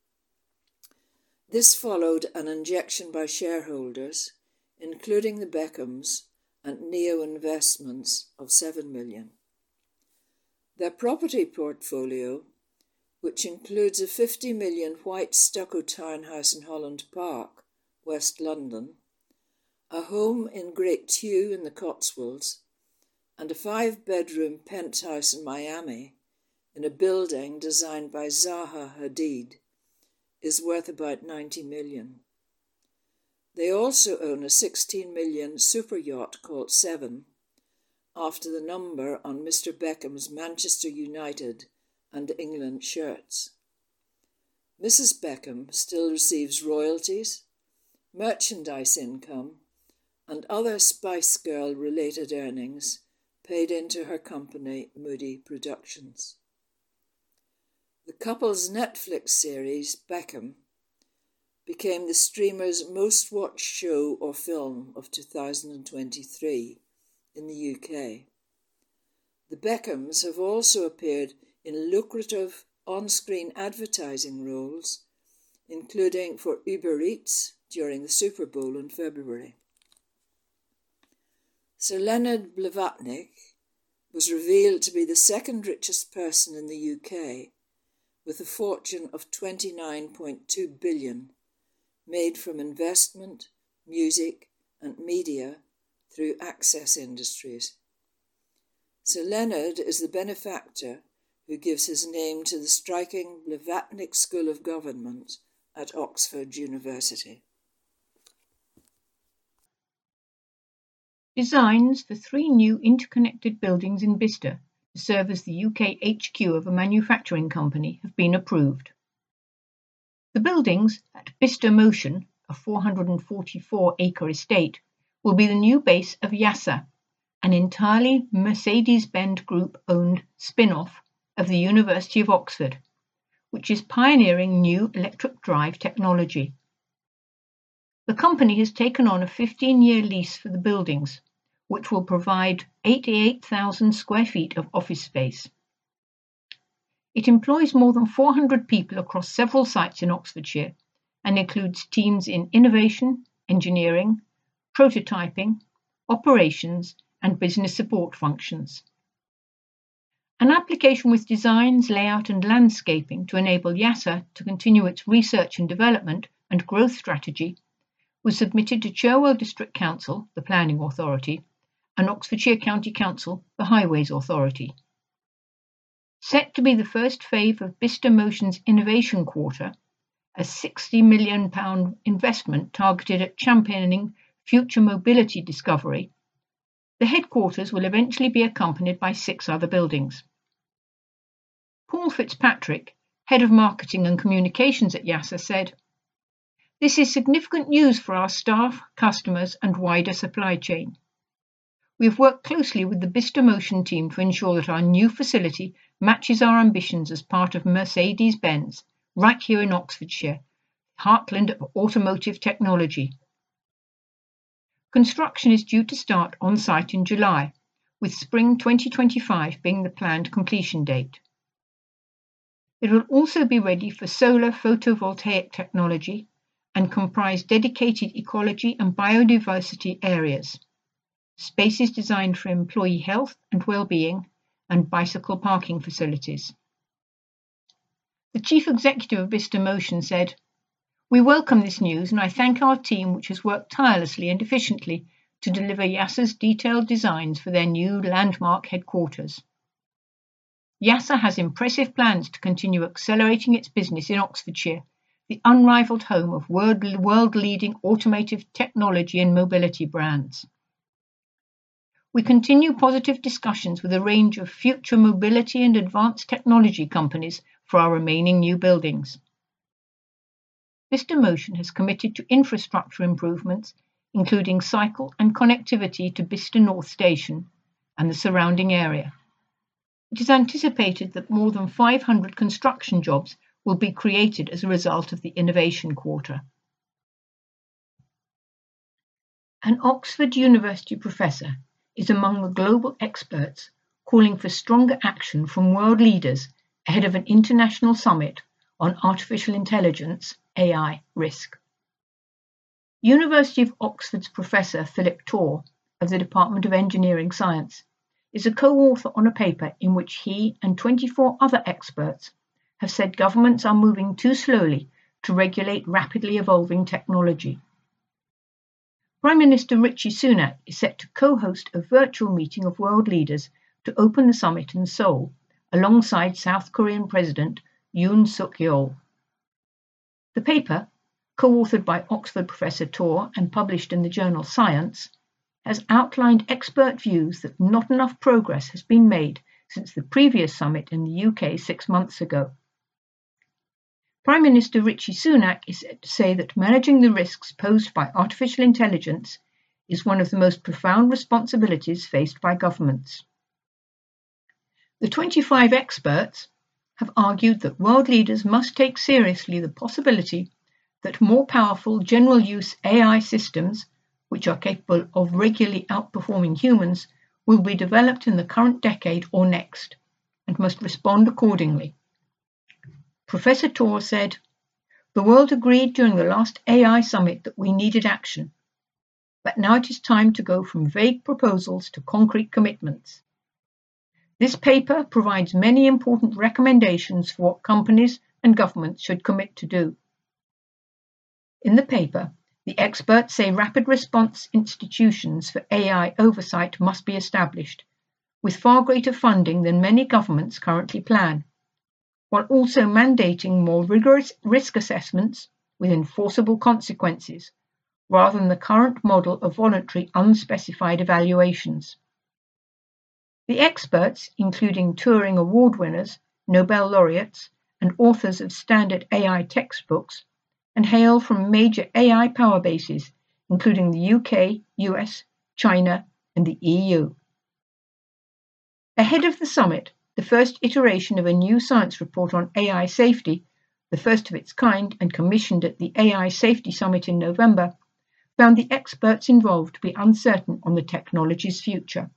This followed an injection by shareholders, including the Beckhams and Neo Investments, of 7 million. Their property portfolio, which includes a 50 million white stucco townhouse in Holland Park, West London, a home in Great Tew in the Cotswolds, and a 5-bedroom penthouse in Miami, in a building designed by Zaha Hadid, is worth about 90 million. They also own a 16 million super yacht called Seven, after the number on Mr. Beckham's Manchester United and England shirts. Mrs. Beckham still receives royalties, merchandise income, and other Spice Girl-related earnings paid into her company, Moody. The couple's Netflix series, Beckham, became the streamer's most watched show or film of 2023 in the UK. The Beckhams have also appeared in lucrative on-screen advertising roles, including for Uber Eats during the Super Bowl in February. Sir Leonard Blavatnik was revealed to be the second richest person in the UK, with a fortune of £29.2 billion, made from investment, music and media through Access Industries. Sir Leonard is the benefactor who gives his name to the striking Blavatnik School of Government at Oxford University. Designs for 3 new interconnected buildings in Bicester to serve as the UK HQ of a manufacturing company have been approved. The buildings at Bicester Motion, a 444-acre estate, will be the new base of YASA, an entirely Mercedes-Benz Group-owned spin-off of the University of Oxford, which is pioneering new electric drive technology. The company has taken on a 15-year lease for the buildings, which will provide 88,000 square feet of office space. It employs more than 400 people across several sites in Oxfordshire and includes teams in innovation, engineering, prototyping, operations, and business support functions. An application with designs, layout, and landscaping to enable YASA to continue its research and development and growth strategy was submitted to Cherwell District Council, the planning authority, and Oxfordshire County Council, the highways authority. Set to be the first phase of Bicester Motion's Innovation Quarter, a £60 million investment targeted at championing future mobility discovery, the headquarters will eventually be accompanied by 6 other buildings. Paul Fitzpatrick, Head of Marketing and Communications at YASA, said, "This is significant news for our staff, customers and wider supply chain. We have worked closely with the Bicester Motion team to ensure that our new facility matches our ambitions as part of Mercedes-Benz, right here in Oxfordshire, heartland of automotive technology." Construction is due to start on site in July, with spring 2025 being the planned completion date. It will also be ready for solar photovoltaic technology and comprise dedicated ecology and biodiversity areas, spaces designed for employee health and well-being, and bicycle parking facilities. The Chief Executive of Bicester Motion said, "We welcome this news and I thank our team which has worked tirelessly and efficiently to deliver YASA's detailed designs for their new landmark headquarters. YASA has impressive plans to continue accelerating its business in Oxfordshire, the unrivaled home of world-leading automotive technology and mobility brands. We continue positive discussions with a range of future mobility and advanced technology companies for our remaining new buildings. Bicester Motion has committed to infrastructure improvements, including cycle and connectivity to Bicester North Station and the surrounding area. It is anticipated that more than 500 construction jobs will be created as a result of the Innovation Quarter. An Oxford University professor is among the global experts calling for stronger action from world leaders ahead of an international summit on artificial intelligence, AI risk. University of Oxford's Professor Philip Torr of the Department of Engineering Science is a co-author on a paper in which he and 24 other experts have said governments are moving too slowly to regulate rapidly evolving technology. Prime Minister Rishi Sunak is set to co-host a virtual meeting of world leaders to open the summit in Seoul, alongside South Korean President Yoon Suk-yeol. The paper, co-authored by Oxford Professor Torr and published in the journal Science, has outlined expert views that not enough progress has been made since the previous summit in the UK 6 months ago. Prime Minister Rishi Sunak is said to say that managing the risks posed by artificial intelligence is one of the most profound responsibilities faced by governments. The 25 experts have argued that world leaders must take seriously the possibility that more powerful general-use AI systems, which are capable of regularly outperforming humans, will be developed in the current decade or next, and must respond accordingly. Professor Torr said, "The world agreed during the last AI summit that we needed action, but now it is time to go from vague proposals to concrete commitments. This paper provides many important recommendations for what companies and governments should commit to do." In the paper, the experts say rapid response institutions for AI oversight must be established, with far greater funding than many governments currently plan, while also mandating more rigorous risk assessments with enforceable consequences, rather than the current model of voluntary unspecified evaluations. The experts, including Turing Award winners, Nobel laureates, and authors of standard AI textbooks, and hail from major AI power bases, including the UK, US, China, and the EU. Ahead of the summit, the first iteration of a new science report on AI safety, the first of its kind and commissioned at the AI Safety Summit in November, found the experts involved to be uncertain on the technology's future.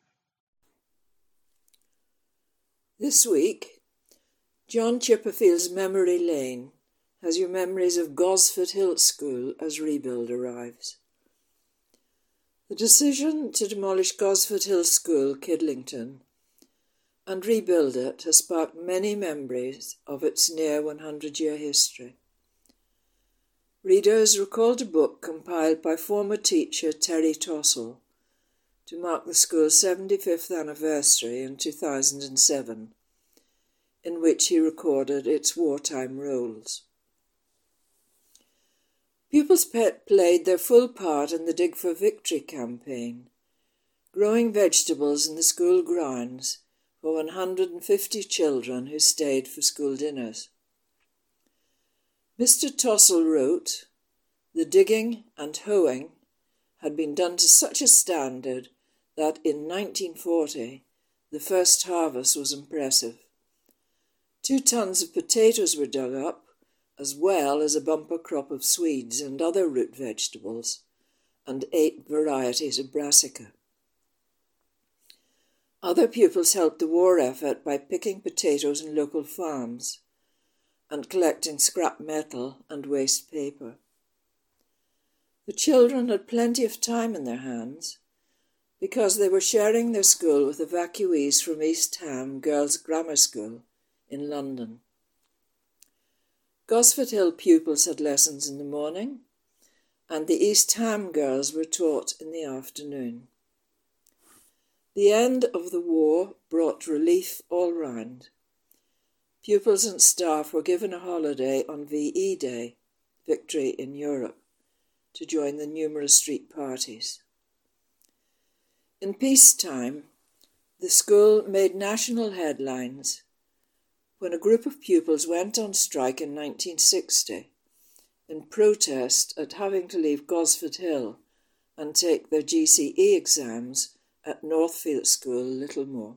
This week, John Chipperfield's Memory Lane has your memories of Gosford Hill School as rebuild arrives. The decision to demolish Gosford Hill School, Kidlington, and rebuild it has sparked many memories of its near 100-year history. Readers recalled a book compiled by former teacher Terry Tossell to mark the school's 75th anniversary in 2007, in which he recorded its wartime roles. Pupils played their full part in the Dig for Victory campaign, growing vegetables in the school grounds for 150 children who stayed for school dinners. Mr. Tossell wrote, "The digging and hoeing had been done to such a standard that in 1940 the first harvest was impressive. 2 tons of potatoes were dug up, as well as a bumper crop of swedes and other root vegetables, and 8 varieties of brassica. Other pupils helped the war effort by picking potatoes in local farms and collecting scrap metal and waste paper. The children had plenty of time in their hands because they were sharing their school with evacuees from East Ham Girls' Grammar School in London. Gosford Hill pupils had lessons in the morning, and the East Ham girls were taught in the afternoon. The end of the war brought relief all round. Pupils and staff were given a holiday on VE Day, Victory in Europe, to join the numerous street parties. In peacetime, the school made national headlines when a group of pupils went on strike in 1960 in protest at having to leave Gosford Hill and take their GCE exams at Northfield School, Littlemore.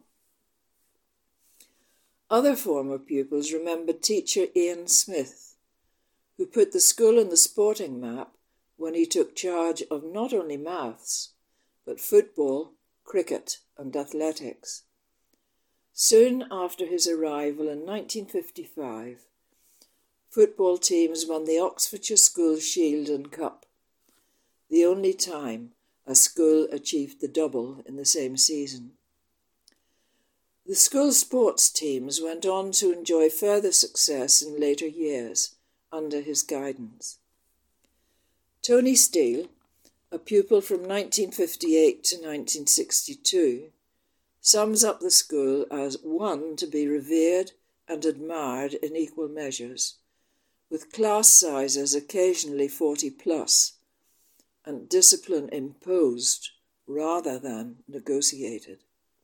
Other former pupils remembered teacher Ian Smith, who put the school on the sporting map when he took charge of not only maths, but football, cricket and athletics. Soon after his arrival in 1955, football teams won the Oxfordshire School Shield and Cup, the only time a school achieved the double in the same season. The school sports teams went on to enjoy further success in later years under his guidance. Tony Steele, a pupil from 1958 to 1962, sums up the school as one to be revered and admired in equal measures, with class sizes occasionally 40 plus, and discipline imposed rather than negotiated.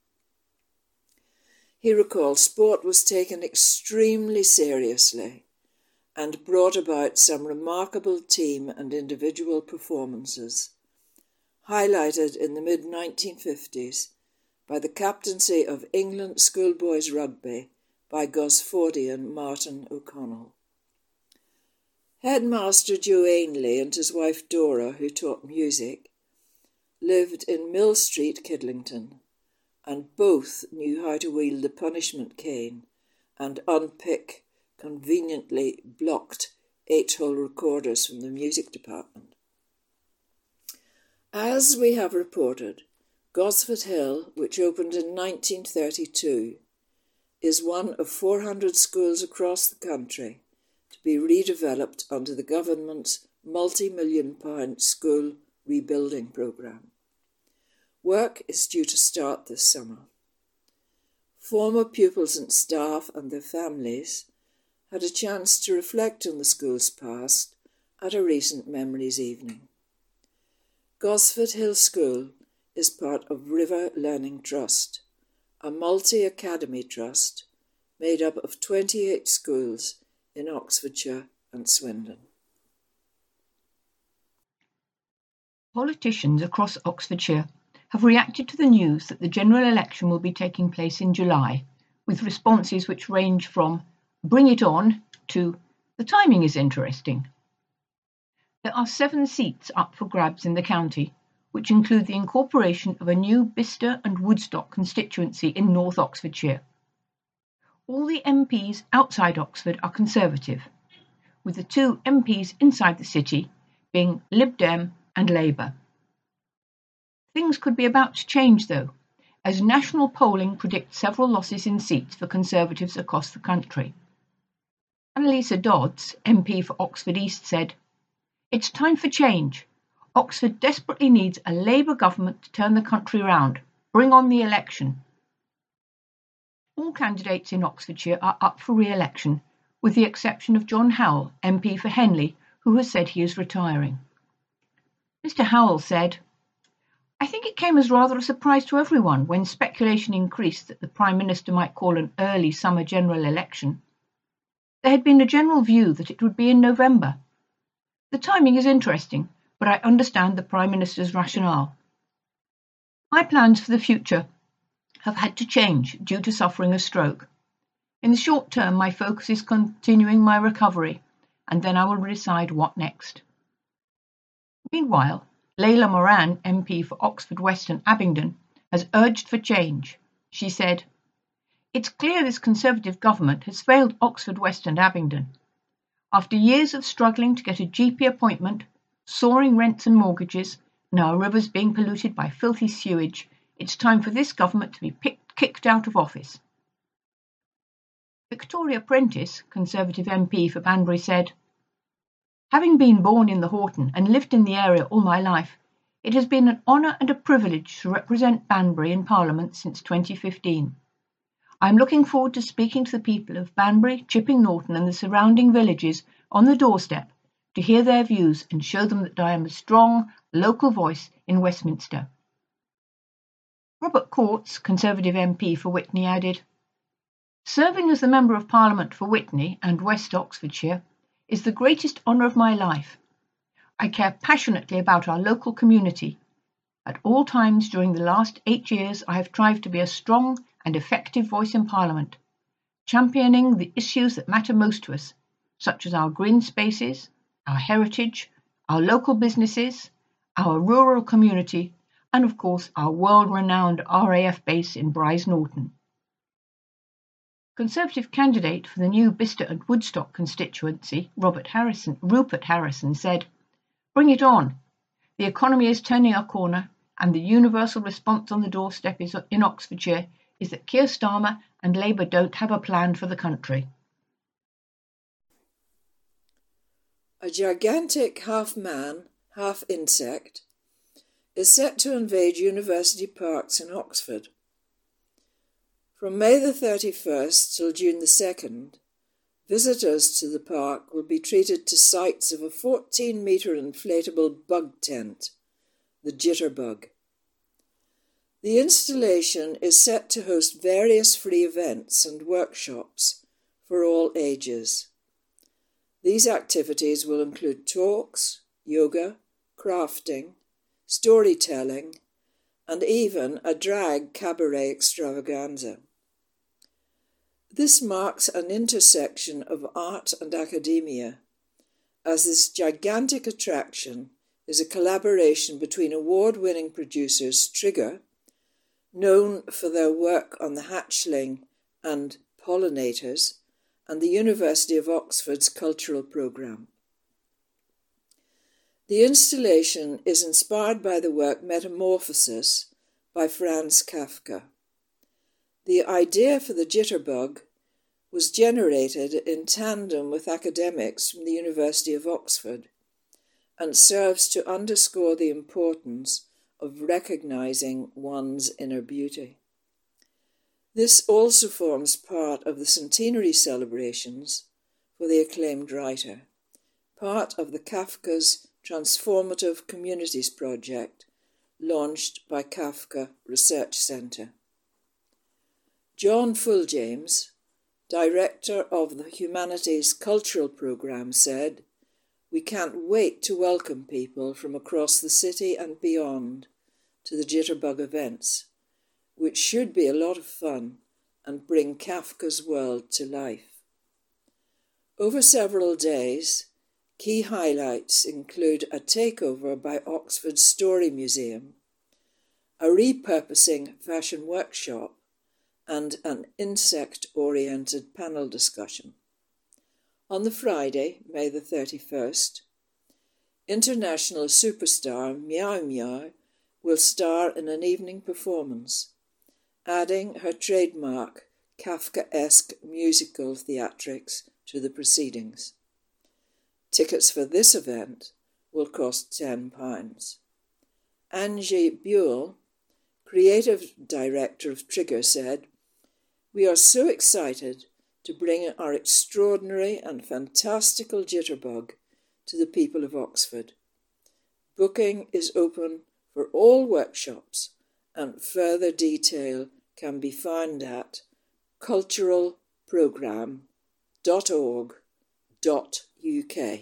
He recalls sport was taken extremely seriously and brought about some remarkable team and individual performances, highlighted in the mid-1950s by the captaincy of England schoolboys rugby by Gosfordian Martin O'Connell. Headmaster Joe Ainley and his wife Dora, who taught music, lived in Mill Street, Kidlington, and both knew how to wield the punishment cane and unpick conveniently blocked 8-hole recorders from the music department. As we have reported, Gosford Hill, which opened in 1932, is one of 400 schools across the country to be redeveloped under the government's multi-million-pound school rebuilding programme. Work is due to start this summer. Former pupils and staff and their families had a chance to reflect on the school's past at a recent Memories Evening. Gosford Hill School is part of River Learning Trust, a multi-academy trust made up of 28 schools in Oxfordshire and Swindon. Politicians across Oxfordshire have reacted to the news that the general election will be taking place in July, with responses which range from "bring it on" to "the timing is interesting." There are 7 seats up for grabs in the county, which include the incorporation of a new Bicester and Woodstock constituency in North Oxfordshire. All the MPs outside Oxford are Conservative, with the 2 MPs inside the city being Lib Dem and Labour. Things could be about to change, though, as national polling predicts several losses in seats for Conservatives across the country. Annalisa Dodds, MP for Oxford East, said, "It's time for change. Oxford desperately needs a Labour government to turn the country round. Bring on the election." All candidates in Oxfordshire are up for re-election, with the exception of John Howell, MP for Henley, who has said he is retiring. Mr Howell said, "I think it came as rather a surprise to everyone when speculation increased that the Prime Minister might call an early summer general election. There had been a general view that it would be in November. The timing is interesting, but I understand the Prime Minister's rationale. My plans for the future have had to change due to suffering a stroke. In the short term, my focus is continuing my recovery, and then I will decide what next." Meanwhile, Layla Moran, MP for Oxford West and Abingdon, has urged for change. She said, "It's clear this Conservative government has failed Oxford West and Abingdon. After years of struggling to get a GP appointment, soaring rents and mortgages, and our rivers being polluted by filthy sewage, it's time for this government to be kicked out of office." Victoria Prentice, Conservative MP for Banbury, said, "Having been born in the Horton and lived in the area all my life, it has been an honour and a privilege to represent Banbury in Parliament since 2015. I am looking forward to speaking to the people of Banbury, Chipping Norton and the surrounding villages on the doorstep to hear their views and show them that I am a strong local voice in Westminster." Robert Courts, Conservative MP for Witney, added, "Serving as the Member of Parliament for Witney and West Oxfordshire is the greatest honour of my life. I care passionately about our local community. At all times during the last 8 years, I have tried to be a strong and effective voice in Parliament, championing the issues that matter most to us, such as our green spaces, our heritage, our local businesses, our rural community, and of course our world-renowned RAF base in Brize Norton." Conservative candidate for the new Bicester and Woodstock constituency, Rupert Harrison, said, "Bring it on. The economy is turning a corner, and the universal response on the doorstep in Oxfordshire is that Keir Starmer and Labour don't have a plan for the country." A gigantic half-man, half-insect is set to invade university parks in Oxford. From May the 31st till June the 2nd, visitors to the park will be treated to sights of a 14-metre inflatable bug tent, the Jitterbug. The installation is set to host various free events and workshops for all ages. These activities will include talks, yoga, crafting, storytelling, and even a drag cabaret extravaganza. This marks an intersection of art and academia, as this gigantic attraction is a collaboration between award-winning producers Trigger, known for their work on The Hatchling and Pollinators, and the University of Oxford's cultural programme. The installation is inspired by the work Metamorphosis by Franz Kafka. The idea for the jitterbug was generated in tandem with academics from the University of Oxford and serves to underscore the importance of recognising one's inner beauty. This also forms part of the centenary celebrations for the acclaimed writer, part of the Kafka's Transformative Communities project launched by Kafka Research Centre. John Fulljames, director of the Humanities Cultural Programme, said, "We can't wait to welcome people from across the city and beyond to the Jitterbug events, which should be a lot of fun and bring Kafka's world to life." Over several days, key highlights include a takeover by Oxford Story Museum, a repurposing fashion workshop, and an insect-oriented panel discussion. On the Friday, May the 31st, international superstar Miao Miao will star in an evening performance, adding her trademark Kafkaesque musical theatrics to the proceedings. Tickets for this event will cost £10. Angie Buell, creative director of Trigger, said, "We are so excited to bring our extraordinary and fantastical jitterbug to the people of Oxford. Booking is open for all workshops, and further detail can be found at culturalprogramme.org.uk.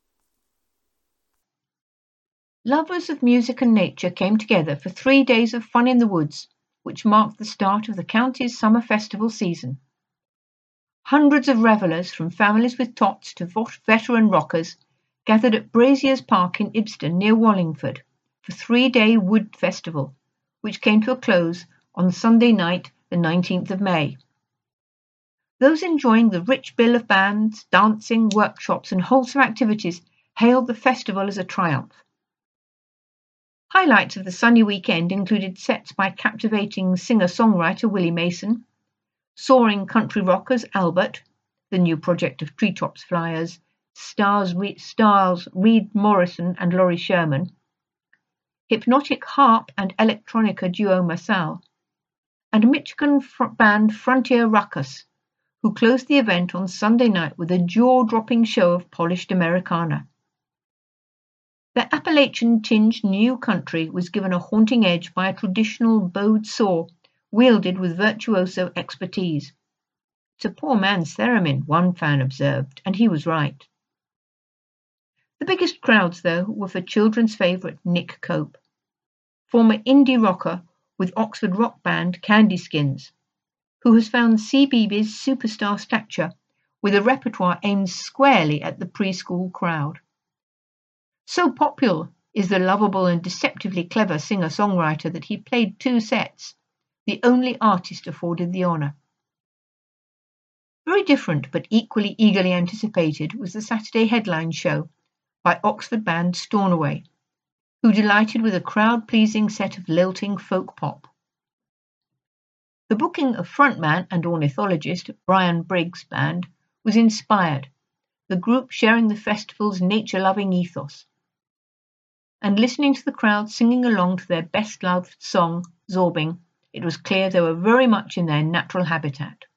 Lovers of music and nature came together for 3 days of fun in the woods, which marked the start of the county's summer festival season. Hundreds of revellers, from families with tots to veteran rockers, gathered at Braziers Park in Ibston near Wallingford for a 3-day wood festival, which came to a close on Sunday night, the 19th of May. Those enjoying the rich bill of bands, dancing, workshops and wholesome activities hailed the festival as a triumph. Highlights of the sunny weekend included sets by captivating singer-songwriter Willie Mason, soaring country rockers Albert, the new project of Treetops Flyers, stars Reed Morrison and Laurie Sherman, hypnotic harp and electronica duo Massal, and Michigan band Frontier Ruckus, who closed the event on Sunday night with a jaw-dropping show of polished Americana. The Appalachian-tinged new country was given a haunting edge by a traditional bowed saw wielded with virtuoso expertise. "It's a poor man's theremin," one fan observed, and he was right. The biggest crowds, though, were for children's favourite Nick Cope, former indie rocker with Oxford rock band Candyskins, who has found CBeebies superstar stature with a repertoire aimed squarely at the preschool crowd. So popular is the lovable and deceptively clever singer-songwriter that he played 2 sets, the only artist afforded the honour. Very different but equally eagerly anticipated was the Saturday headline show by Oxford band Stornoway, who delighted with a crowd-pleasing set of lilting folk pop. The booking of frontman and ornithologist Brian Briggs' band was inspired, the group sharing the festival's nature-loving ethos. And listening to the crowd singing along to their best-loved song, Zorbing, it was clear they were very much in their natural habitat.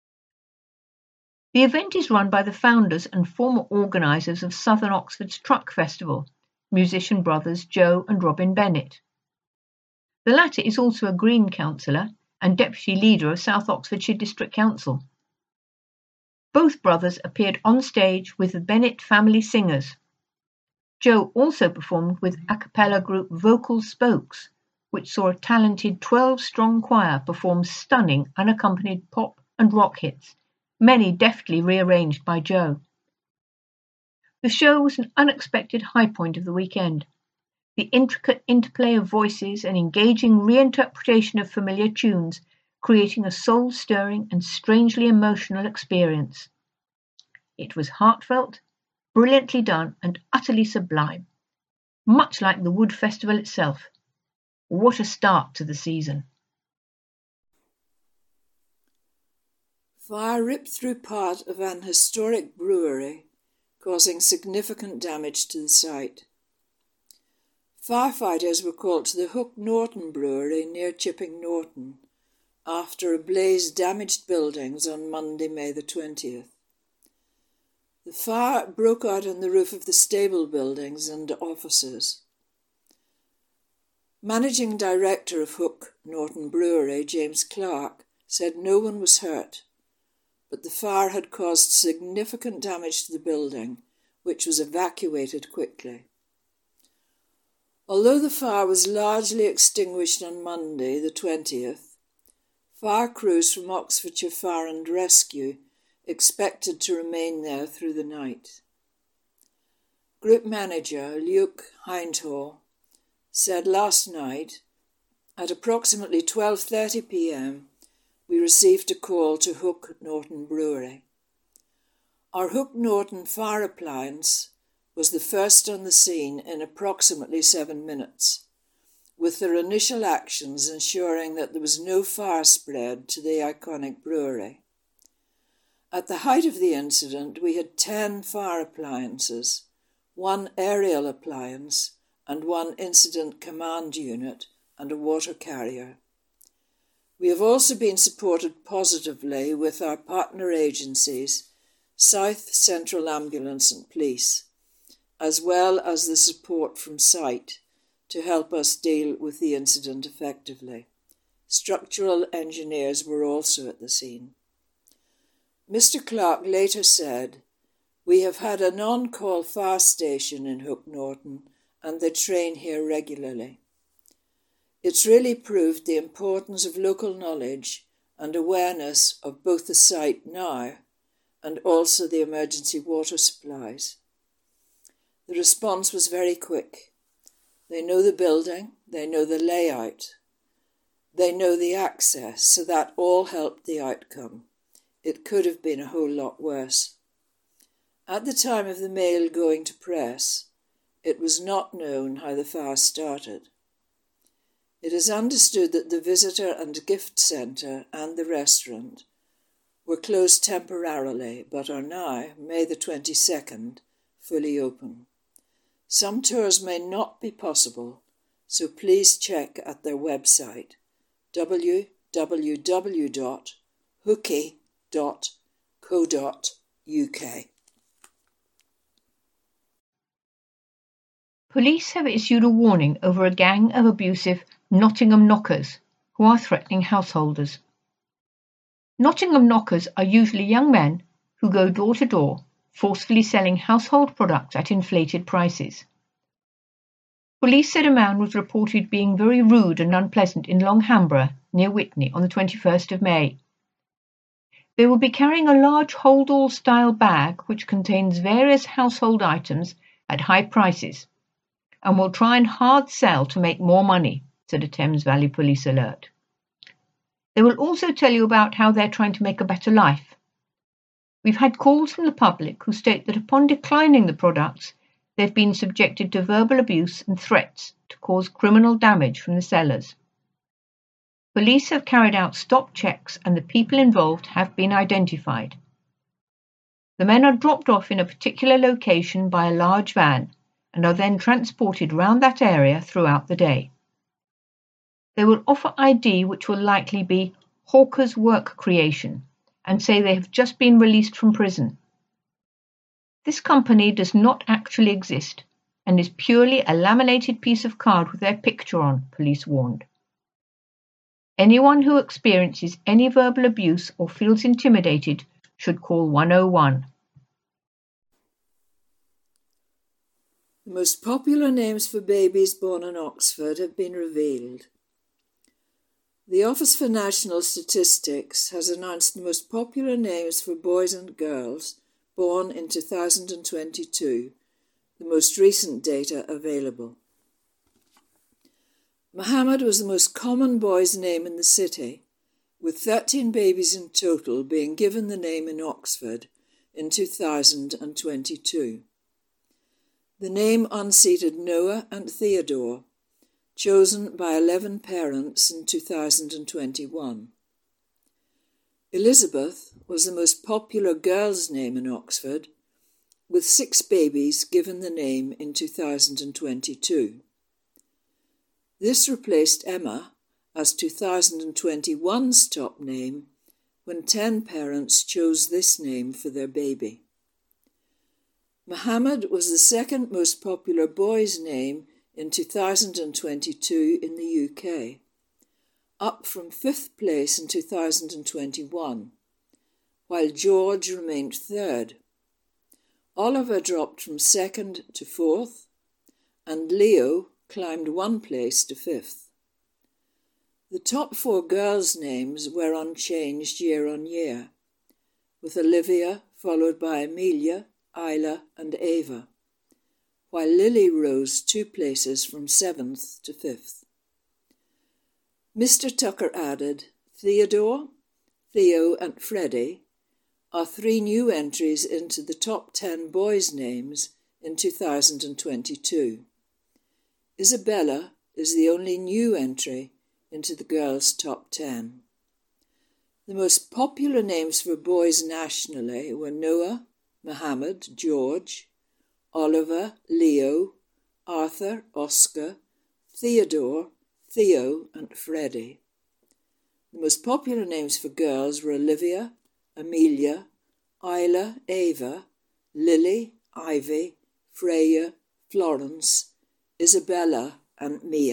The event is run by the founders and former organisers of Southern Oxford's Truck Festival, musician brothers Joe and Robin Bennett. The latter is also a Green councillor and deputy leader of South Oxfordshire District Council. Both brothers appeared on stage with the Bennett family singers. Joe also performed with a cappella group Vocal Spokes, which saw a talented 12-strong choir perform stunning unaccompanied pop and rock hits, many deftly rearranged by Joe. The show was an unexpected high point of the weekend. The intricate interplay of voices and engaging reinterpretation of familiar tunes, creating a soul-stirring and strangely emotional experience. It was heartfelt, brilliantly done, and utterly sublime, much like the Wood Festival itself. What a start to the season. Fire ripped through part of an historic brewery, causing significant damage to the site. Firefighters were called to the Hook Norton Brewery near Chipping Norton after a blaze damaged buildings on Monday, May the 20th. The fire broke out on the roof of the stable buildings and offices. Managing Director of Hook Norton Brewery, James Clark, said no one was hurt, but the fire had caused significant damage to the building, which was evacuated quickly. Although the fire was largely extinguished on Monday, the 20th, fire crews from Oxfordshire Fire and Rescue expected to remain there through the night. Group Manager Luke Hindhaugh said last night, at approximately 12:30 p.m, we received a call to Hook Norton Brewery. Our Hook Norton fire appliance was the first on the scene in approximately 7 minutes, with their initial actions ensuring that there was no fire spread to the iconic brewery. At the height of the incident, we had 10 fire appliances, 1 aerial appliance, and 1 incident command unit and a water carrier. We have also been supported positively with our partner agencies, South Central Ambulance and Police, as well as the support from site to help us deal with the incident effectively. Structural engineers were also at the scene. Mr. Clark later said, "We have had an on-call fire station in Hook Norton and they train here regularly. It's really proved the importance of local knowledge and awareness of both the site now and also the emergency water supplies. The response was very quick. They know the building, they know the layout, they know the access, so that all helped the outcome. It could have been a whole lot worse. At the time of the mail going to press, it was not known how the fire started. It is understood that the visitor and gift centre and the restaurant were closed temporarily, but are now, May the 22nd, fully open. Some tours may not be possible, so please check at their website, www.hookie.co.uk. Police have issued a warning over a gang of abusive Nottingham knockers who are threatening householders. Nottingham knockers are usually young men who go door to door, forcefully selling household products at inflated prices. Police said a man was reported being very rude and unpleasant in Longhamborough, near Witney, on the 21st of May. They will be carrying a large hold-all-style bag which contains various household items at high prices and will try and hard sell to make more money, said a Thames Valley Police alert. They will also tell you about how they're trying to make a better life. We've had calls from the public who state that upon declining the products, they've been subjected to verbal abuse and threats to cause criminal damage from the sellers. Police have carried out stop checks and the people involved have been identified. The men are dropped off in a particular location by a large van and are then transported round that area throughout the day. They will offer ID which will likely be Hawker's work creation and say they have just been released from prison. This company does not actually exist and is purely a laminated piece of card with their picture on, police warned. Anyone who experiences any verbal abuse or feels intimidated should call 101. The most popular names for babies born in Oxford have been revealed. The Office for National Statistics has announced the most popular names for boys and girls born in 2022, the most recent data available. Mohammed was the most common boy's name in the city, with 13 babies in total being given the name in Oxford in 2022. The name unseated Noah and Theodore, chosen by 11 parents in 2021. Elizabeth was the most popular girl's name in Oxford, with 6 babies given the name in 2022. This replaced Emma as 2021's top name, when 10 parents chose this name for their baby. Mohammed was the second most popular boy's name in 2022 in the UK, up from 5th place in 2021, while George remained 3rd. Oliver dropped from 2nd to 4th, and Leo climbed 1 place to 5th. The top 4 girls' names were unchanged year on year, with Olivia followed by Amelia, Isla and Ava, while Lily rose 2 places from 7th to 5th. Mr. Tucker added, Theodore, Theo and Freddie are 3 new entries into the top 10 boys' names in 2022. Isabella is the only new entry into the girls' top 10. The most popular names for boys nationally were Noah, Mohammed, George, Oliver, Leo, Arthur, Oscar, Theodore, Theo and Freddie. The most popular names for girls were Olivia, Amelia, Isla, Ava, Lily, Ivy, Freya, Florence, Isabella and Mia.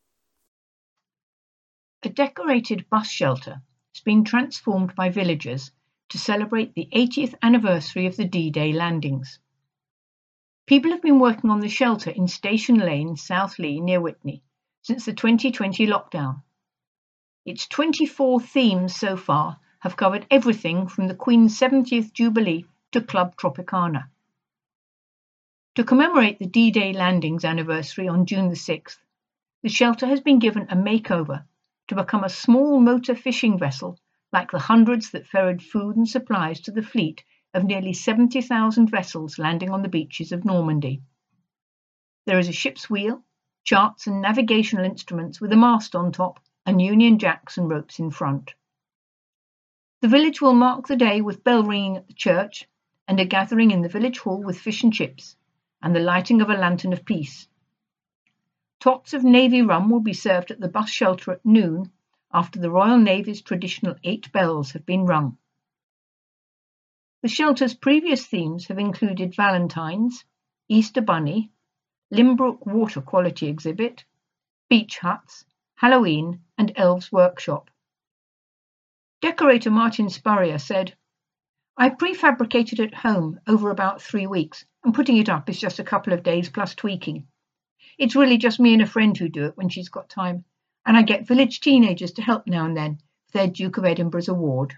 A decorated bus shelter has been transformed by villagers to celebrate the 80th anniversary of the D-Day landings. People have been working on the shelter in Station Lane, South Lee, near Witney, since the 2020 lockdown. Its 24 themes so far have covered everything from the Queen's 70th Jubilee to Club Tropicana. To commemorate the D-Day landings anniversary on June the 6th, the shelter has been given a makeover to become a small motor fishing vessel like the hundreds that ferried food and supplies to the fleet of nearly 70,000 vessels landing on the beaches of Normandy. There is a ship's wheel, charts and navigational instruments with a mast on top and Union Jacks and ropes in front. The village will mark the day with bell ringing at the church and a gathering in the village hall with fish and chips and the lighting of a lantern of peace. Tots of Navy rum will be served at the bus shelter at noon after the Royal Navy's traditional 8 bells have been rung. The shelter's previous themes have included Valentine's, Easter Bunny, Limbrook Water Quality Exhibit, Beach Huts, Halloween and Elves Workshop. Decorator Martin Spurrier said, I prefabricated at home over about 3 weeks, and putting it up is just a couple of days plus tweaking. It's really just me and a friend who do it when she's got time, and I get village teenagers to help now and then for their Duke of Edinburgh's award.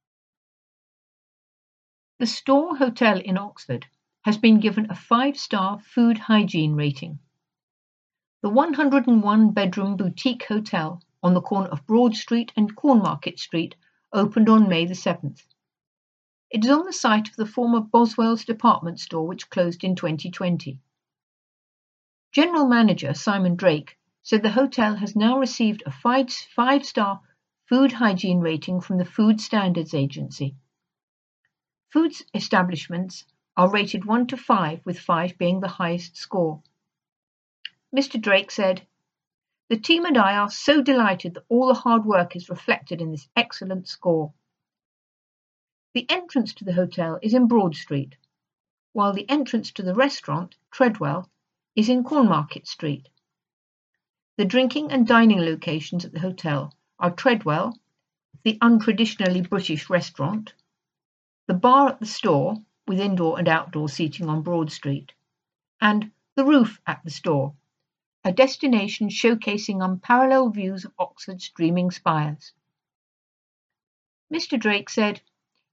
The Store Hotel in Oxford has been given a 5-star food hygiene rating. The 101-bedroom boutique hotel on the corner of Broad Street and Cornmarket Street opened on May the 7th. It is on the site of the former Boswell's department store, which closed in 2020. General Manager Simon Drake said the hotel has now received a 5-star food hygiene rating from the Food Standards Agency. Food establishments are rated 1 to 5, with 5 being the highest score. Mr. Drake said, The team and I are so delighted that all the hard work is reflected in this excellent score. The entrance to the hotel is in Broad Street, while the entrance to the restaurant, Treadwell, is in Cornmarket Street. The drinking and dining locations at the hotel are Treadwell, the untraditionally British restaurant, the bar at the store with indoor and outdoor seating on Broad Street, and the roof at the store, a destination showcasing unparalleled views of Oxford's dreaming spires. Mr. Drake said,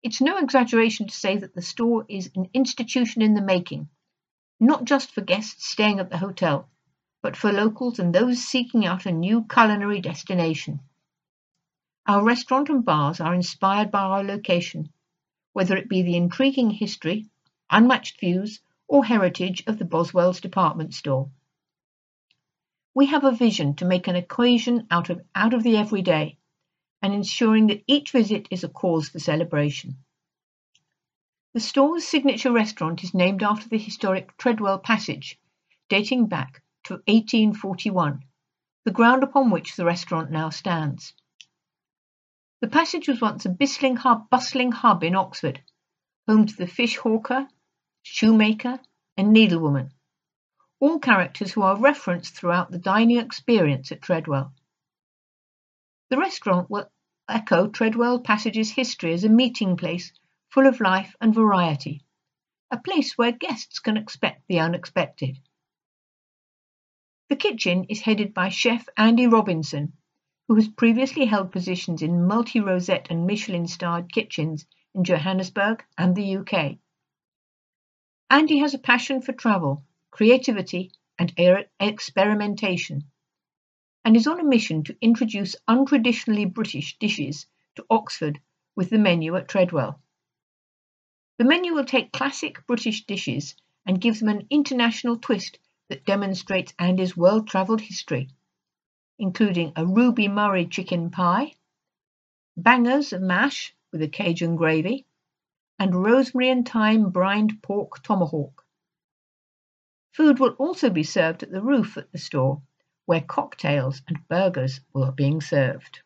It's no exaggeration to say that the store is an institution in the making, not just for guests staying at the hotel, but for locals and those seeking out a new culinary destination. Our restaurant and bars are inspired by our location, whether it be the intriguing history, unmatched views, or heritage of the Boswell's department store. We have a vision to make an occasion out of the everyday, and ensuring that each visit is a cause for celebration. The store's signature restaurant is named after the historic Treadwell Passage, dating back to 1841, the ground upon which the restaurant now stands. The passage was once a bustling hub in Oxford, home to the fish hawker, shoemaker, and needlewoman, all characters who are referenced throughout the dining experience at Treadwell. The restaurant will echo Treadwell Passage's history as a meeting place full of life and variety, a place where guests can expect the unexpected. The kitchen is headed by Chef Andy Robinson, who has previously held positions in multi-rosette and Michelin-starred kitchens in Johannesburg and the UK. Andy has a passion for travel, creativity, and experimentation, and is on a mission to introduce untraditionally British dishes to Oxford with the menu at Treadwell. The menu will take classic British dishes and give them an international twist that demonstrates Andy's world-travelled history, including a Ruby Murray chicken pie, bangers of mash with a Cajun gravy, and rosemary and thyme brined pork tomahawk. Food will also be served at the roof at the store, where cocktails and burgers are being served.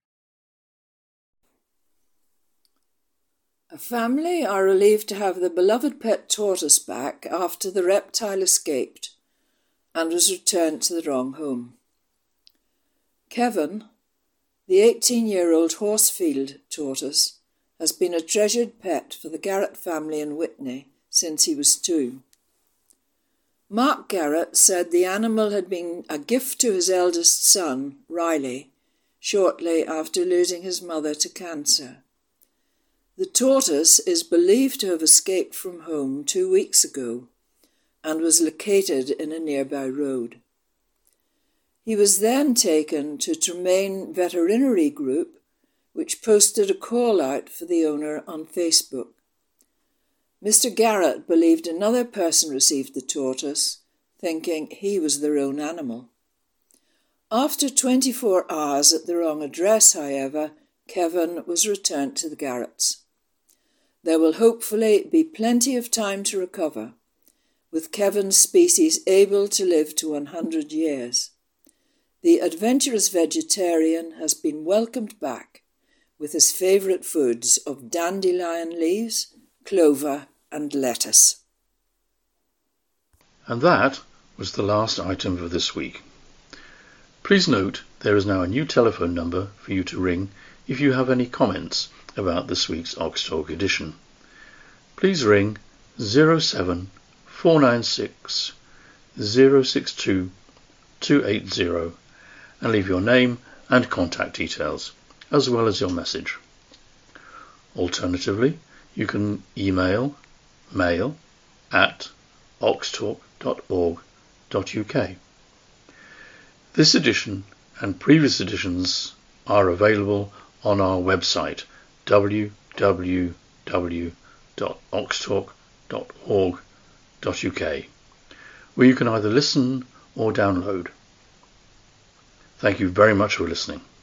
A family are relieved to have the beloved pet tortoise back after the reptile escaped and was returned to the wrong home. Kevin, the 18-year-old Horsefield tortoise, has been a treasured pet for the Garrett family in Witney since he was 2. Mark Garrett said the animal had been a gift to his eldest son, Riley, shortly after losing his mother to cancer. The tortoise is believed to have escaped from home 2 weeks ago and was located in a nearby road. He was then taken to Tremaine Veterinary Group, which posted a call-out for the owner on Facebook. Mr. Garrett believed another person received the tortoise, thinking he was their own animal. After 24 hours at the wrong address, however, Kevin was returned to the Garretts. There will hopefully be plenty of time to recover, with Kevin's species able to live to 100 years. The adventurous vegetarian has been welcomed back with his favourite foods of dandelion leaves, clover and lettuce. And that was the last item for this week. Please note there is now a new telephone number for you to ring if you have any comments about this week's Ox Talk edition. Please ring 07 496 062 280 and leave your name and contact details, as well as your message. Alternatively, you can email mail@oxtalk.org.uk. This edition and previous editions are available on our website www.oxtalk.org.uk, where you can either listen or download. Thank you very much for listening.